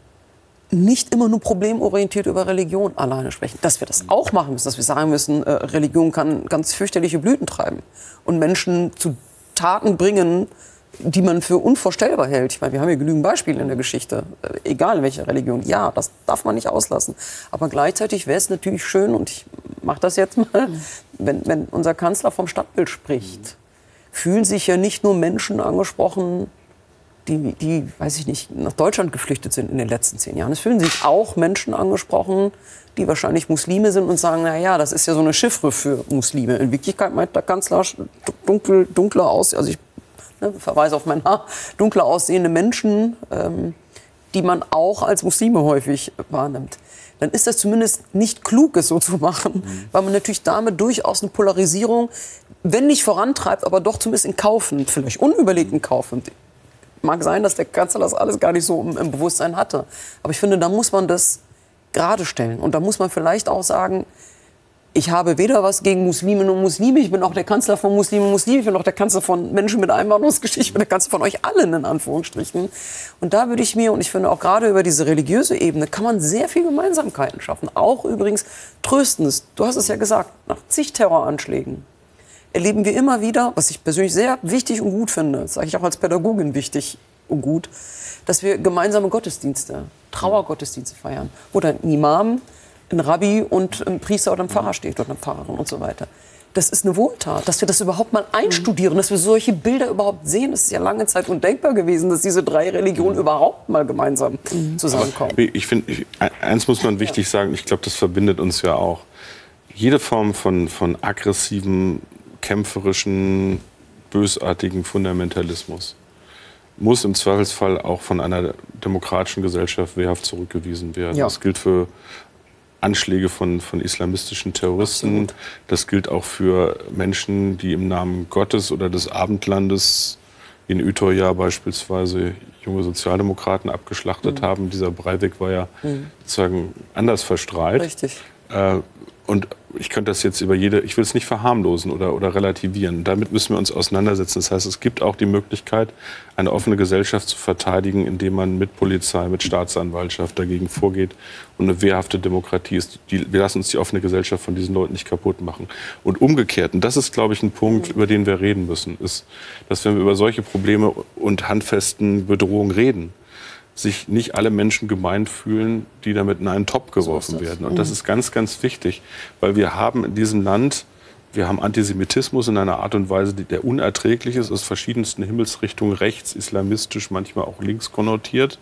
nicht immer nur problemorientiert über Religion alleine sprechen. Dass wir das auch machen müssen, dass wir sagen müssen, äh, Religion kann ganz fürchterliche Blüten treiben und Menschen zu Taten bringen, die man für unvorstellbar hält. Ich meine, wir haben hier genügend Beispiele in der Geschichte, äh, egal in welcher Religion. Ja, das darf man nicht auslassen. Aber gleichzeitig wäre es natürlich schön, und ich mache das jetzt mal, mhm. wenn, wenn unser Kanzler vom Stadtbild spricht, mhm. fühlen sich ja nicht nur Menschen angesprochen, die, die, weiß ich nicht, nach Deutschland geflüchtet sind in den letzten zehn Jahren. Es fühlen sich auch Menschen angesprochen, die wahrscheinlich Muslime sind und sagen, na ja, das ist ja so eine Chiffre für Muslime. In Wirklichkeit meint der Kanzler dunkel, dunkler aus, also ich ne, verweise auf mein Haar, dunkler aussehende Menschen, ähm, die man auch als Muslime häufig wahrnimmt. Dann ist das zumindest nicht klug, es so zu machen, mhm. weil man natürlich damit durchaus eine Polarisierung, wenn nicht vorantreibt, aber doch zumindest in Kauf nimmt, vielleicht unüberlegt in Kauf nimmt. Mag sein, dass der Kanzler das alles gar nicht so im, im Bewusstsein hatte. Aber ich finde, da muss man das gerade stellen. Und da muss man vielleicht auch sagen, ich habe weder was gegen Musliminnen und Muslime, ich bin auch der Kanzler von Muslimen und Muslimen, ich bin auch der Kanzler von Menschen mit Einwanderungsgeschichte, ich bin der Kanzler von euch allen, in Anführungsstrichen. Und da würde ich mir, und ich finde auch gerade über diese religiöse Ebene, kann man sehr viel Gemeinsamkeiten schaffen. Auch übrigens Tröstendes. Du hast es ja gesagt, nach zig Terroranschlägen erleben wir immer wieder, was ich persönlich sehr wichtig und gut finde, das sage ich auch als Pädagogin wichtig und gut, dass wir gemeinsame Gottesdienste, Trauergottesdienste feiern, wo dann ein Imam, ein Rabbi und ein Priester oder ein Pfarrer steht oder eine Pfarrerin und so weiter. Das ist eine Wohltat, dass wir das überhaupt mal einstudieren, dass wir solche Bilder überhaupt sehen. Das ist ja lange Zeit undenkbar gewesen, dass diese drei Religionen überhaupt mal gemeinsam zusammenkommen. Aber ich finde, eins muss man wichtig sagen, ich glaube, das verbindet uns ja auch. Jede Form von, von aggressiven, kämpferischen, bösartigen Fundamentalismus muss im Zweifelsfall auch von einer demokratischen Gesellschaft wehrhaft zurückgewiesen werden. Ja. Das gilt für Anschläge von, von islamistischen Terroristen. Absolut. Das gilt auch für Menschen, die im Namen Gottes oder des Abendlandes in Utøya beispielsweise junge Sozialdemokraten abgeschlachtet mhm. haben. Dieser Breivik war ja mhm. sozusagen anders verstrahlt. Richtig. Äh, und ich könnte das jetzt über jede, ich will es nicht verharmlosen oder, oder relativieren. Damit müssen wir uns auseinandersetzen. Das heißt, es gibt auch die Möglichkeit, eine offene Gesellschaft zu verteidigen, indem man mit Polizei, mit Staatsanwaltschaft dagegen vorgeht und eine wehrhafte Demokratie ist. Die, wir lassen uns die offene Gesellschaft von diesen Leuten nicht kaputt machen. Und umgekehrt, und das ist, glaube ich, ein Punkt, über den wir reden müssen, ist, dass wenn wir über solche Probleme und handfesten Bedrohungen reden, sich nicht alle Menschen gemeint fühlen, die damit in einen Topf geworfen so werden. Und das ist ganz, ganz wichtig, weil wir haben in diesem Land, wir haben Antisemitismus in einer Art und Weise, die der unerträglich ist, aus verschiedensten Himmelsrichtungen, rechts, islamistisch, manchmal auch links konnotiert.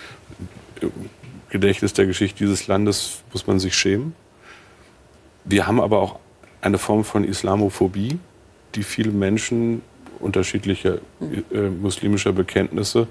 Gedächtnis der Geschichte dieses Landes muss man sich schämen. Wir haben aber auch eine Form von Islamophobie, die viele Menschen unterschiedlicher äh, muslimischer Bekenntnisse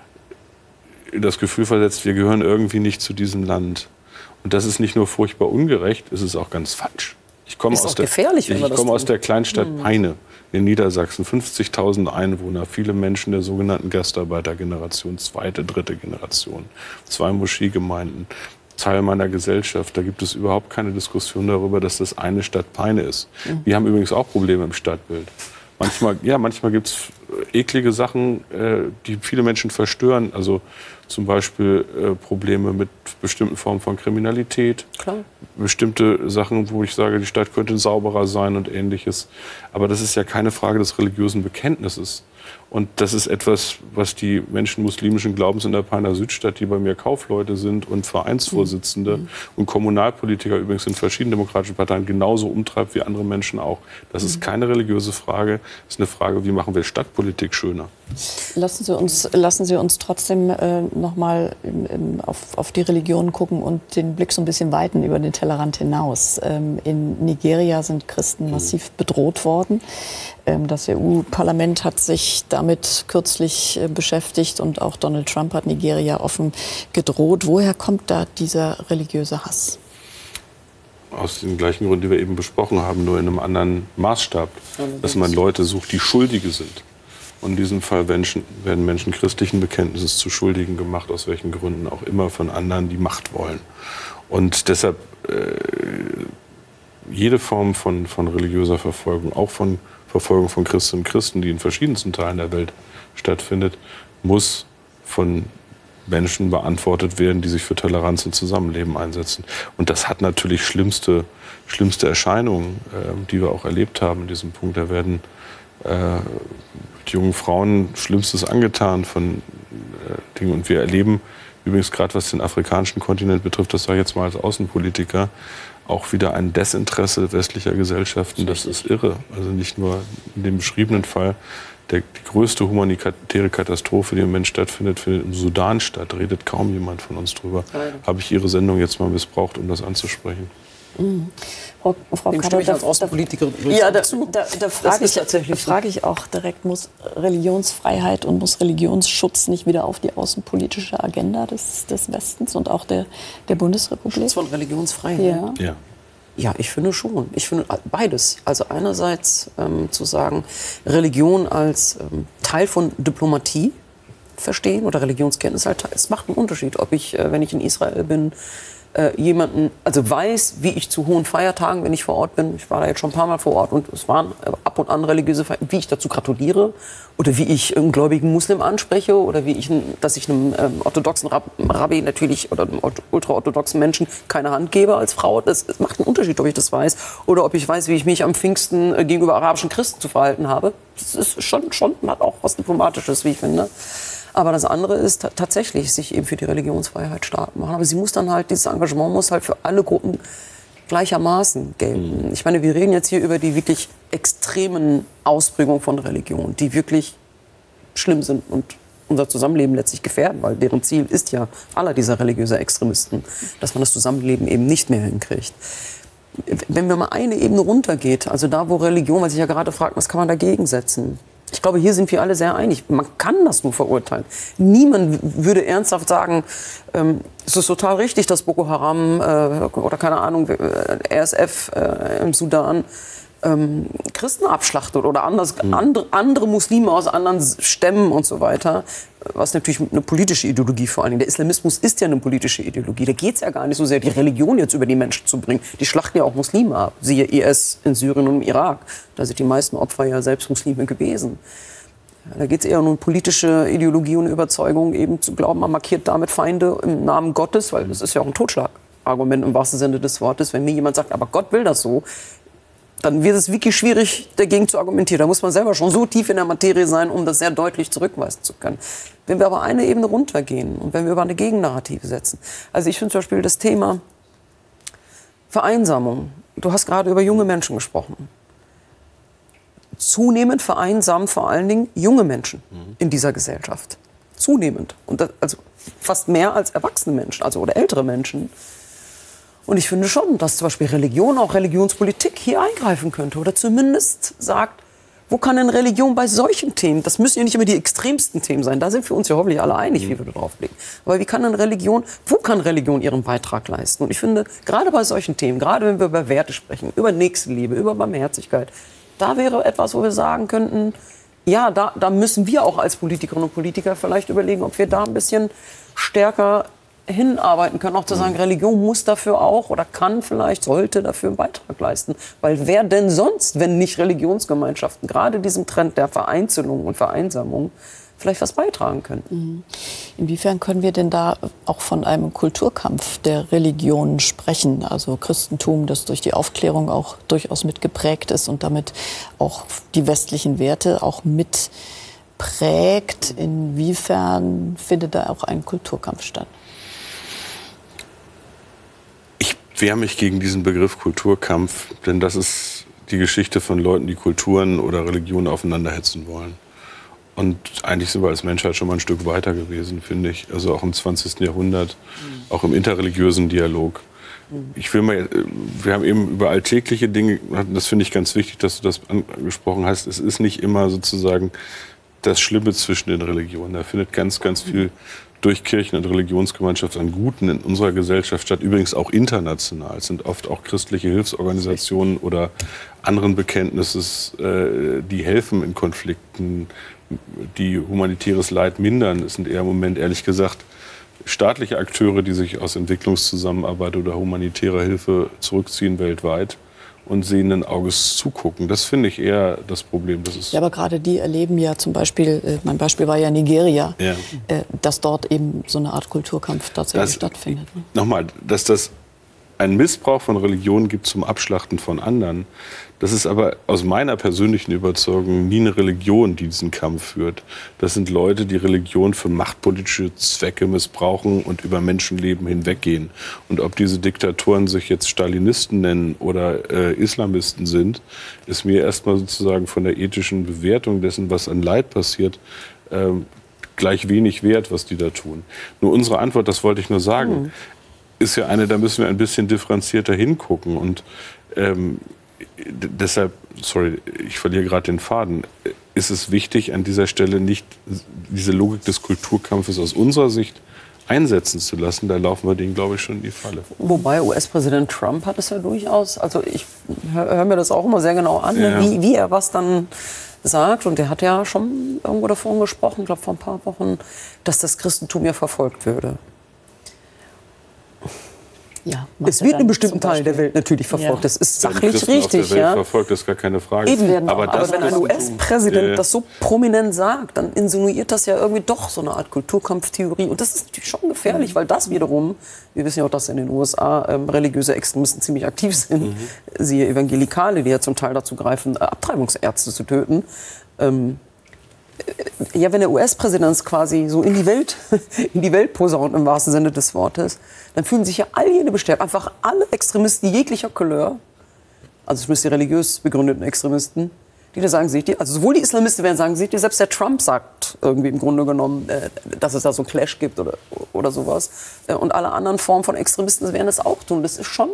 das Gefühl versetzt, wir gehören irgendwie nicht zu diesem Land. Und das ist nicht nur furchtbar ungerecht, es ist auch ganz falsch. Ich komme aus, der, ich komme aus der Kleinstadt mhm. Peine in Niedersachsen, fünfzigtausend Einwohner, viele Menschen der sogenannten Gastarbeitergeneration, zweite, dritte Generation, zwei Moscheegemeinden, Teil meiner Gesellschaft. Da gibt es überhaupt keine Diskussion darüber, dass das eine Stadt Peine ist. Mhm. Wir haben übrigens auch Probleme im Stadtbild. Manchmal, ja, manchmal gibt es eklige Sachen, äh, die viele Menschen verstören. Also zum Beispiel äh, Probleme mit bestimmten Formen von Kriminalität. Klar. Bestimmte Sachen, wo ich sage, die Stadt könnte sauberer sein und Ähnliches. Aber das ist ja keine Frage des religiösen Bekenntnisses. Und das ist etwas, was die Menschen muslimischen Glaubens in der Peiner Südstadt, die bei mir Kaufleute sind und Vereinsvorsitzende mhm. und Kommunalpolitiker übrigens in verschiedenen demokratischen Parteien genauso umtreibt wie andere Menschen auch. Das mhm. ist keine religiöse Frage, das ist eine Frage, wie machen wir Stadtpolitik schöner. Lassen Sie uns, lassen Sie uns trotzdem äh, noch mal auf, auf die Religion gucken und den Blick so ein bisschen weiten über den Tellerrand hinaus. Ähm, in Nigeria sind Christen massiv bedroht worden. Ähm, das E U-Parlament hat sich damit kürzlich äh, beschäftigt und auch Donald Trump hat Nigeria offen gedroht. Woher kommt da dieser religiöse Hass? Aus den gleichen Gründen, die wir eben besprochen haben, nur in einem anderen Maßstab. Dass man Leute sucht, die Schuldige sind. Und in diesem Fall Menschen, werden Menschen christlichen Bekenntnisses zu Schuldigen gemacht, aus welchen Gründen auch immer, von anderen, die Macht wollen. Und deshalb äh, jede Form von, von religiöser Verfolgung, auch von Verfolgung von Christinnen und Christen, die in verschiedensten Teilen der Welt stattfindet, muss von Menschen beantwortet werden, die sich für Toleranz und Zusammenleben einsetzen. Und das hat natürlich schlimmste, schlimmste Erscheinungen, äh, die wir auch erlebt haben in diesem Punkt. Da werden äh, jungen Frauen Schlimmstes angetan von äh, Dingen. Und wir erleben übrigens gerade, was den afrikanischen Kontinent betrifft, das sage ich jetzt mal als Außenpolitiker, auch wieder ein Desinteresse westlicher Gesellschaften. Das ist irre. Also nicht nur in dem beschriebenen Fall. Der, die größte humanitäre Katastrophe, die im Moment stattfindet, findet im Sudan statt. Redet kaum jemand von uns drüber. Ja. Habe ich Ihre Sendung jetzt mal missbraucht, um das anzusprechen? Mhm. Frau, Frau Dem stimme ich als Außenpolitikerin ja, da, da, da frage ich, da frage ich auch direkt, muss Religionsfreiheit und muss Religionsschutz nicht wieder auf die außenpolitische Agenda des, des Westens und auch der, der Bundesrepublik? Schutz von Religionsfreiheit? Ja. Ja. Ja, ich finde schon. Ich finde beides. Also einerseits ähm, zu sagen, Religion als ähm, Teil von Diplomatie verstehen oder Religionskenntnis halt, es macht einen Unterschied, ob ich, äh, wenn ich in Israel bin, äh, jemanden, also weiß, wie ich zu hohen Feiertagen, wenn ich vor Ort bin, ich war da jetzt schon ein paar Mal vor Ort und es waren äh, ab und an religiöse Feiertage, wie ich dazu gratuliere oder wie ich einen gläubigen Muslim anspreche oder wie ich, dass ich einem ähm, orthodoxen Rab Rabbi natürlich oder einem ultraorthodoxen Menschen keine Hand gebe als Frau. Das, das macht einen Unterschied, ob ich das weiß oder ob ich weiß, wie ich mich am Pfingsten äh, gegenüber arabischen Christen zu verhalten habe. Das ist schon, schon hat auch was Diplomatisches, wie ich finde. Aber das andere ist tatsächlich, sich eben für die Religionsfreiheit stark machen. Aber sie muss dann halt, dieses Engagement muss halt für alle Gruppen gleichermaßen gelten. Mhm. Ich meine, wir reden jetzt hier über die wirklich extremen Ausprägungen von Religion, die wirklich schlimm sind und unser Zusammenleben letztlich gefährden, weil deren Ziel ist ja aller dieser religiösen Extremisten, dass man das Zusammenleben eben nicht mehr hinkriegt. Wenn man mal eine Ebene runtergeht, also da, wo Religion, weil sich ja gerade fragt, was kann man dagegen setzen? Ich glaube, hier sind wir alle sehr einig. Man kann das nur verurteilen. Niemand würde ernsthaft sagen, ähm, es ist total richtig, dass Boko Haram äh, oder keine Ahnung, äh, R S F äh, im Sudan ähm, Christen abschlachtet oder anders, mhm. andere, andere Muslime aus anderen Stämmen und so weiter. Was natürlich eine politische Ideologie vor allen Dingen. Der Islamismus ist ja eine politische Ideologie. Da geht es ja gar nicht so sehr, die Religion jetzt über die Menschen zu bringen. Die schlachten ja auch Muslime ab. Siehe I S in Syrien und im Irak. Da sind die meisten Opfer ja selbst Muslime gewesen. Da geht es eher um politische Ideologie und Überzeugung, eben zu glauben, man markiert damit Feinde im Namen Gottes, weil das ist ja auch ein Totschlagargument im wahrsten Sinne des Wortes. Wenn mir jemand sagt, aber Gott will das so, dann wird es wirklich schwierig, dagegen zu argumentieren. Da muss man selber schon so tief in der Materie sein, um das sehr deutlich zurückweisen zu können. Wenn wir aber eine Ebene runtergehen und wenn wir über eine Gegennarrative setzen. Also ich finde zum Beispiel das Thema Vereinsamung. Du hast gerade über junge Menschen gesprochen. Zunehmend vereinsamen vor allen Dingen junge Menschen in dieser Gesellschaft. Zunehmend. Und das, also fast mehr als erwachsene Menschen, also oder ältere Menschen. Und ich finde schon, dass zum Beispiel Religion, auch Religionspolitik hier eingreifen könnte. Oder zumindest sagt, wo kann denn Religion bei solchen Themen, das müssen ja nicht immer die extremsten Themen sein, da sind wir uns ja hoffentlich alle einig, wie wir da drauf blicken. Aber wie kann denn Religion, wo kann Religion ihren Beitrag leisten? Und ich finde, gerade bei solchen Themen, gerade wenn wir über Werte sprechen, über Nächstenliebe, über Barmherzigkeit, da wäre etwas, wo wir sagen könnten, ja, da, da müssen wir auch als Politikerinnen und Politiker vielleicht überlegen, ob wir da ein bisschen stärker hinarbeiten können, auch zu sagen, Religion muss dafür auch oder kann vielleicht, sollte dafür einen Beitrag leisten. Weil wer denn sonst, wenn nicht Religionsgemeinschaften, gerade diesem Trend der Vereinzelung und Vereinsamung, vielleicht was beitragen können. Inwiefern können wir denn da auch von einem Kulturkampf der Religionen sprechen? Also Christentum, das durch die Aufklärung auch durchaus mitgeprägt ist und damit auch die westlichen Werte auch mit prägt. Inwiefern findet da auch ein Kulturkampf statt? Ich wehre mich gegen diesen Begriff Kulturkampf, denn das ist die Geschichte von Leuten, die Kulturen oder Religionen aufeinanderhetzen wollen. Und eigentlich sind wir als Menschheit schon mal ein Stück weiter gewesen, finde ich. Also auch im zwanzigsten Jahrhundert, mhm. auch im interreligiösen Dialog. Mhm. Ich will mal, wir haben eben über alltägliche Dinge, das finde ich ganz wichtig, dass du das angesprochen hast. Es ist nicht immer sozusagen das Schlimme zwischen den Religionen. Da findet ganz, ganz viel durch Kirchen- und Religionsgemeinschaft an Guten in unserer Gesellschaft statt. Übrigens auch international. Es sind oft auch christliche Hilfsorganisationen oder anderen Bekenntnisses, die helfen in Konflikten, die humanitäres Leid mindern. Es sind eher im Moment, ehrlich gesagt, staatliche Akteure, die sich aus Entwicklungszusammenarbeit oder humanitärer Hilfe zurückziehen weltweit und sehenden Auges zugucken. Das finde ich eher das Problem. Das ist ja, aber gerade die erleben ja zum Beispiel, äh, mein Beispiel war ja Nigeria, ja. äh, dass dort eben so eine Art Kulturkampf tatsächlich das, stattfindet. Ne? Nochmal, dass das einen Missbrauch von Religion gibt zum Abschlachten von anderen. Das ist aber aus meiner persönlichen Überzeugung nie eine Religion, die diesen Kampf führt. Das sind Leute, die Religion für machtpolitische Zwecke missbrauchen und über Menschenleben hinweggehen. Und ob diese Diktatoren sich jetzt Stalinisten nennen oder äh, Islamisten sind, ist mir erstmal sozusagen von der ethischen Bewertung dessen, was an Leid passiert, äh, gleich wenig wert, was die da tun. Nur unsere Antwort, das wollte ich nur sagen, mhm. ist ja eine, da müssen wir ein bisschen differenzierter hingucken. Und ähm, deshalb, sorry, ich verliere gerade den Faden, ist es wichtig, an dieser Stelle nicht diese Logik des Kulturkampfes aus unserer Sicht einsetzen zu lassen. Da laufen wir denen, glaube ich, schon in die Falle. Wobei U S-Präsident Trump hat es ja durchaus, also ich höre hör mir das auch immer sehr genau an, ja. wie, wie er was dann sagt. Und er hat ja schon irgendwo davon gesprochen, ich glaube vor ein paar Wochen, dass das Christentum ja verfolgt würde. Ja, es wird in bestimmten Teilen der Welt natürlich verfolgt. Ja. Das ist sachlich Christen richtig. Auf der Welt ja. verfolgt, das ist gar keine Frage. Eben, aber, aber das wenn ein U S-Präsident ja. das so prominent sagt, dann insinuiert das ja irgendwie doch so eine Art Kulturkampftheorie. Und das ist natürlich schon gefährlich, weil das wiederum, wir wissen ja auch, dass in den U S A ähm, religiöse Extremisten ziemlich aktiv sind, mhm. siehe Evangelikale, die ja zum Teil dazu greifen, äh, Abtreibungsärzte zu töten. Ähm, Ja, wenn der U S-Präsident quasi so in die Welt, in die Welt posaunt, im wahrsten Sinne des Wortes, dann fühlen sich ja all jene bestärkt, einfach alle Extremisten jeglicher Couleur, also zumindest die religiös begründeten Extremisten, die da sagen, seht ihr, also sowohl die Islamisten werden sagen, seht ihr, selbst der Trump sagt irgendwie im Grunde genommen, äh, dass es da so einen Clash gibt oder, oder sowas. Äh, und alle anderen Formen von Extremisten werden das auch tun. Das ist schon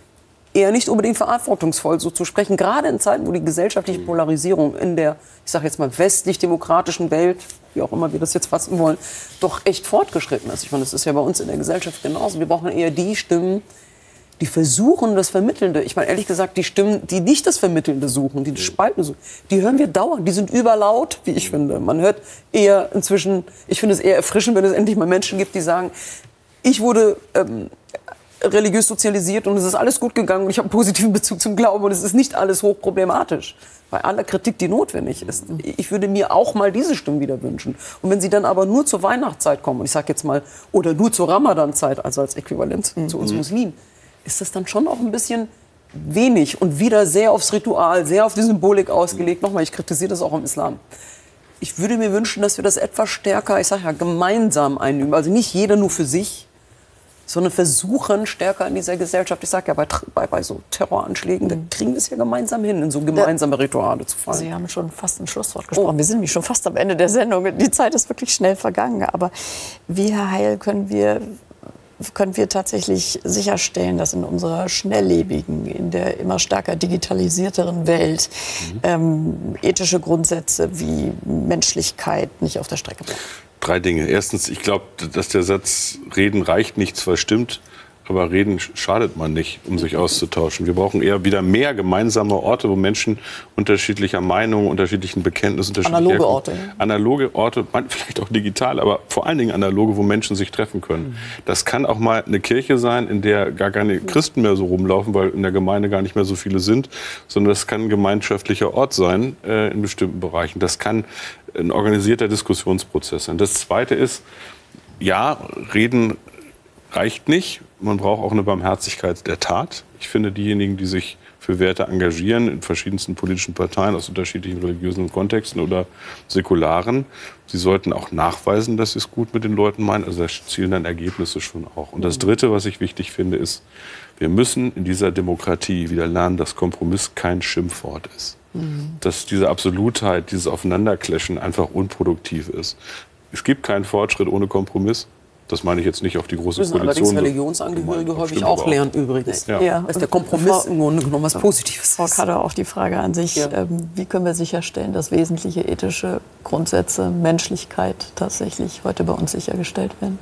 eher nicht unbedingt verantwortungsvoll, so zu sprechen, gerade in Zeiten, wo die gesellschaftliche Polarisierung in der, ich sage jetzt mal, westlich-demokratischen Welt, wie auch immer wir das jetzt fassen wollen, doch echt fortgeschritten ist. Ich meine, das ist ja bei uns in der Gesellschaft genauso. Wir brauchen eher die Stimmen, die versuchen, das Vermittelnde, ich meine, ehrlich gesagt, die Stimmen, die nicht das Vermittelnde suchen, die das Spaltende suchen, die hören wir dauernd, die sind überlaut, wie ich finde. Man hört eher inzwischen, ich finde es eher erfrischend, wenn es endlich mal Menschen gibt, die sagen, ich wurde ähm, religiös sozialisiert und es ist alles gut gegangen und ich habe einen positiven Bezug zum Glauben und es ist nicht alles hochproblematisch. Bei aller Kritik, die notwendig ist. Ich würde mir auch mal diese Stimmen wieder wünschen. Und wenn sie dann aber nur zur Weihnachtszeit kommen, und ich sage jetzt mal, oder nur zur Ramadan-Zeit, also als Äquivalent mhm. zu uns Muslimen, ist das dann schon auch ein bisschen wenig und wieder sehr aufs Ritual, sehr auf die Symbolik ausgelegt. Nochmal, ich kritisiere das auch im Islam. Ich würde mir wünschen, dass wir das etwas stärker, ich sage ja, gemeinsam einüben. Also nicht jeder nur für sich, sondern versuchen stärker in dieser Gesellschaft, ich sage ja, bei, bei, bei so Terroranschlägen, da kriegen wir es ja gemeinsam hin, in so gemeinsame Rituale zu fallen. Sie haben schon fast ein Schlusswort gesprochen. Oh. Wir sind nämlich schon fast am Ende der Sendung. Die Zeit ist wirklich schnell vergangen. Aber wie, Herr Heil, können wir, können wir tatsächlich sicherstellen, dass in unserer schnelllebigen, in der immer stärker digitalisierteren Welt mhm. ähm, ethische Grundsätze wie Menschlichkeit nicht auf der Strecke bleiben? Drei Dinge. Erstens, ich glaube, dass der Satz Reden reicht nicht, zwar stimmt, aber Reden schadet man nicht, um sich auszutauschen. Wir brauchen eher wieder mehr gemeinsame Orte, wo Menschen unterschiedlicher Meinung, unterschiedlichen Bekenntnissen, unterschiedlicher analoge Orte. Analoge Orte, vielleicht auch digital, aber vor allen Dingen analoge, wo Menschen sich treffen können. Das kann auch mal eine Kirche sein, in der gar keine Christen mehr so rumlaufen, weil in der Gemeinde gar nicht mehr so viele sind, sondern das kann ein gemeinschaftlicher Ort sein äh, in bestimmten Bereichen. Das kann ein organisierter Diskussionsprozess sein. Das Zweite ist, ja, Reden reicht nicht. Man braucht auch eine Barmherzigkeit der Tat. Ich finde, diejenigen, die sich für Werte engagieren, in verschiedensten politischen Parteien aus unterschiedlichen religiösen Kontexten oder säkularen, sie sollten auch nachweisen, dass sie es gut mit den Leuten meinen. Also da zielen dann Ergebnisse schon auch. Und das Dritte, was ich wichtig finde, ist, wir müssen in dieser Demokratie wieder lernen, dass Kompromiss kein Schimpfwort ist. Mhm. Dass diese Absolutheit, dieses Aufeinanderclashen einfach unproduktiv ist. Es gibt keinen Fortschritt ohne Kompromiss. Das meine ich jetzt nicht auf die große Koalition. Allerdings Religionsangehörige häufig auch lernen übrigens. Ja. Ja. Dass der Kompromiss im Grunde genommen was Positives ist. Frau Kadder, auch die Frage an sich, ja. ähm, wie können wir sicherstellen, dass wesentliche ethische Grundsätze, Menschlichkeit tatsächlich heute bei uns sichergestellt werden?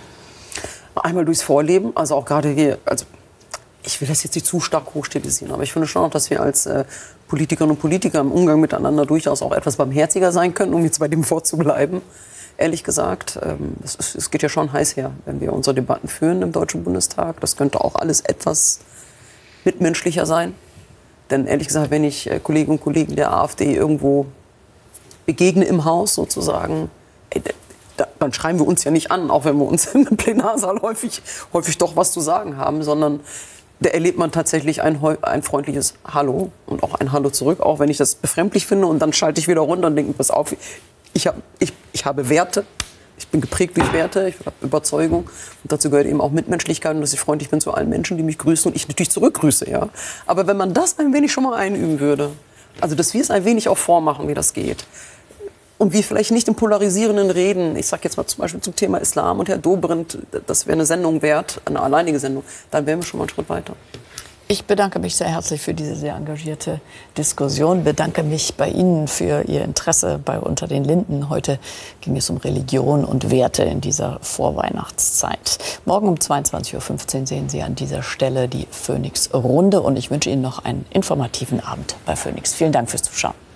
Einmal durchs Vorleben, also auch gerade wir, also ich will das jetzt nicht zu stark hochstilisieren, aber ich finde schon auch, dass wir als äh, Politikerinnen und Politiker im Umgang miteinander durchaus auch etwas barmherziger sein können, um jetzt bei dem Wort zu bleiben. ehrlich gesagt. Ähm, es, ist, es geht ja schon heiß her, wenn wir unsere Debatten führen im Deutschen Bundestag. Das könnte auch alles etwas mitmenschlicher sein. Denn ehrlich gesagt, wenn ich äh, Kolleginnen und Kollegen der AfD irgendwo begegne im Haus sozusagen, ey, da, dann schreien wir uns ja nicht an, auch wenn wir uns im Plenarsaal häufig, häufig doch was zu sagen haben, sondern da erlebt man tatsächlich ein, ein freundliches Hallo und auch ein Hallo zurück, auch wenn ich das befremdlich finde. Und dann schalte ich wieder runter und denke, pass auf, ich, hab, ich, ich habe Werte, ich bin geprägt durch Werte, ich habe Überzeugung. Und dazu gehört eben auch Mitmenschlichkeit und dass ich freundlich bin zu allen Menschen, die mich grüßen und ich natürlich zurückgrüße. Ja. Aber wenn man das ein wenig schon mal einüben würde, also dass wir es ein wenig auch vormachen, wie das geht, und wir vielleicht nicht in polarisierenden Reden, ich sage jetzt mal zum Beispiel zum Thema Islam und Herr Dobrindt, das wäre eine Sendung wert, eine alleinige Sendung, dann wären wir schon mal einen Schritt weiter. Ich bedanke mich sehr herzlich für diese sehr engagierte Diskussion, bedanke mich bei Ihnen für Ihr Interesse bei Unter den Linden. Heute ging es um Religion und Werte in dieser Vorweihnachtszeit. Morgen um zweiundzwanzig Uhr fünfzehn sehen Sie an dieser Stelle die Phoenix-Runde und ich wünsche Ihnen noch einen informativen Abend bei Phoenix. Vielen Dank fürs Zuschauen.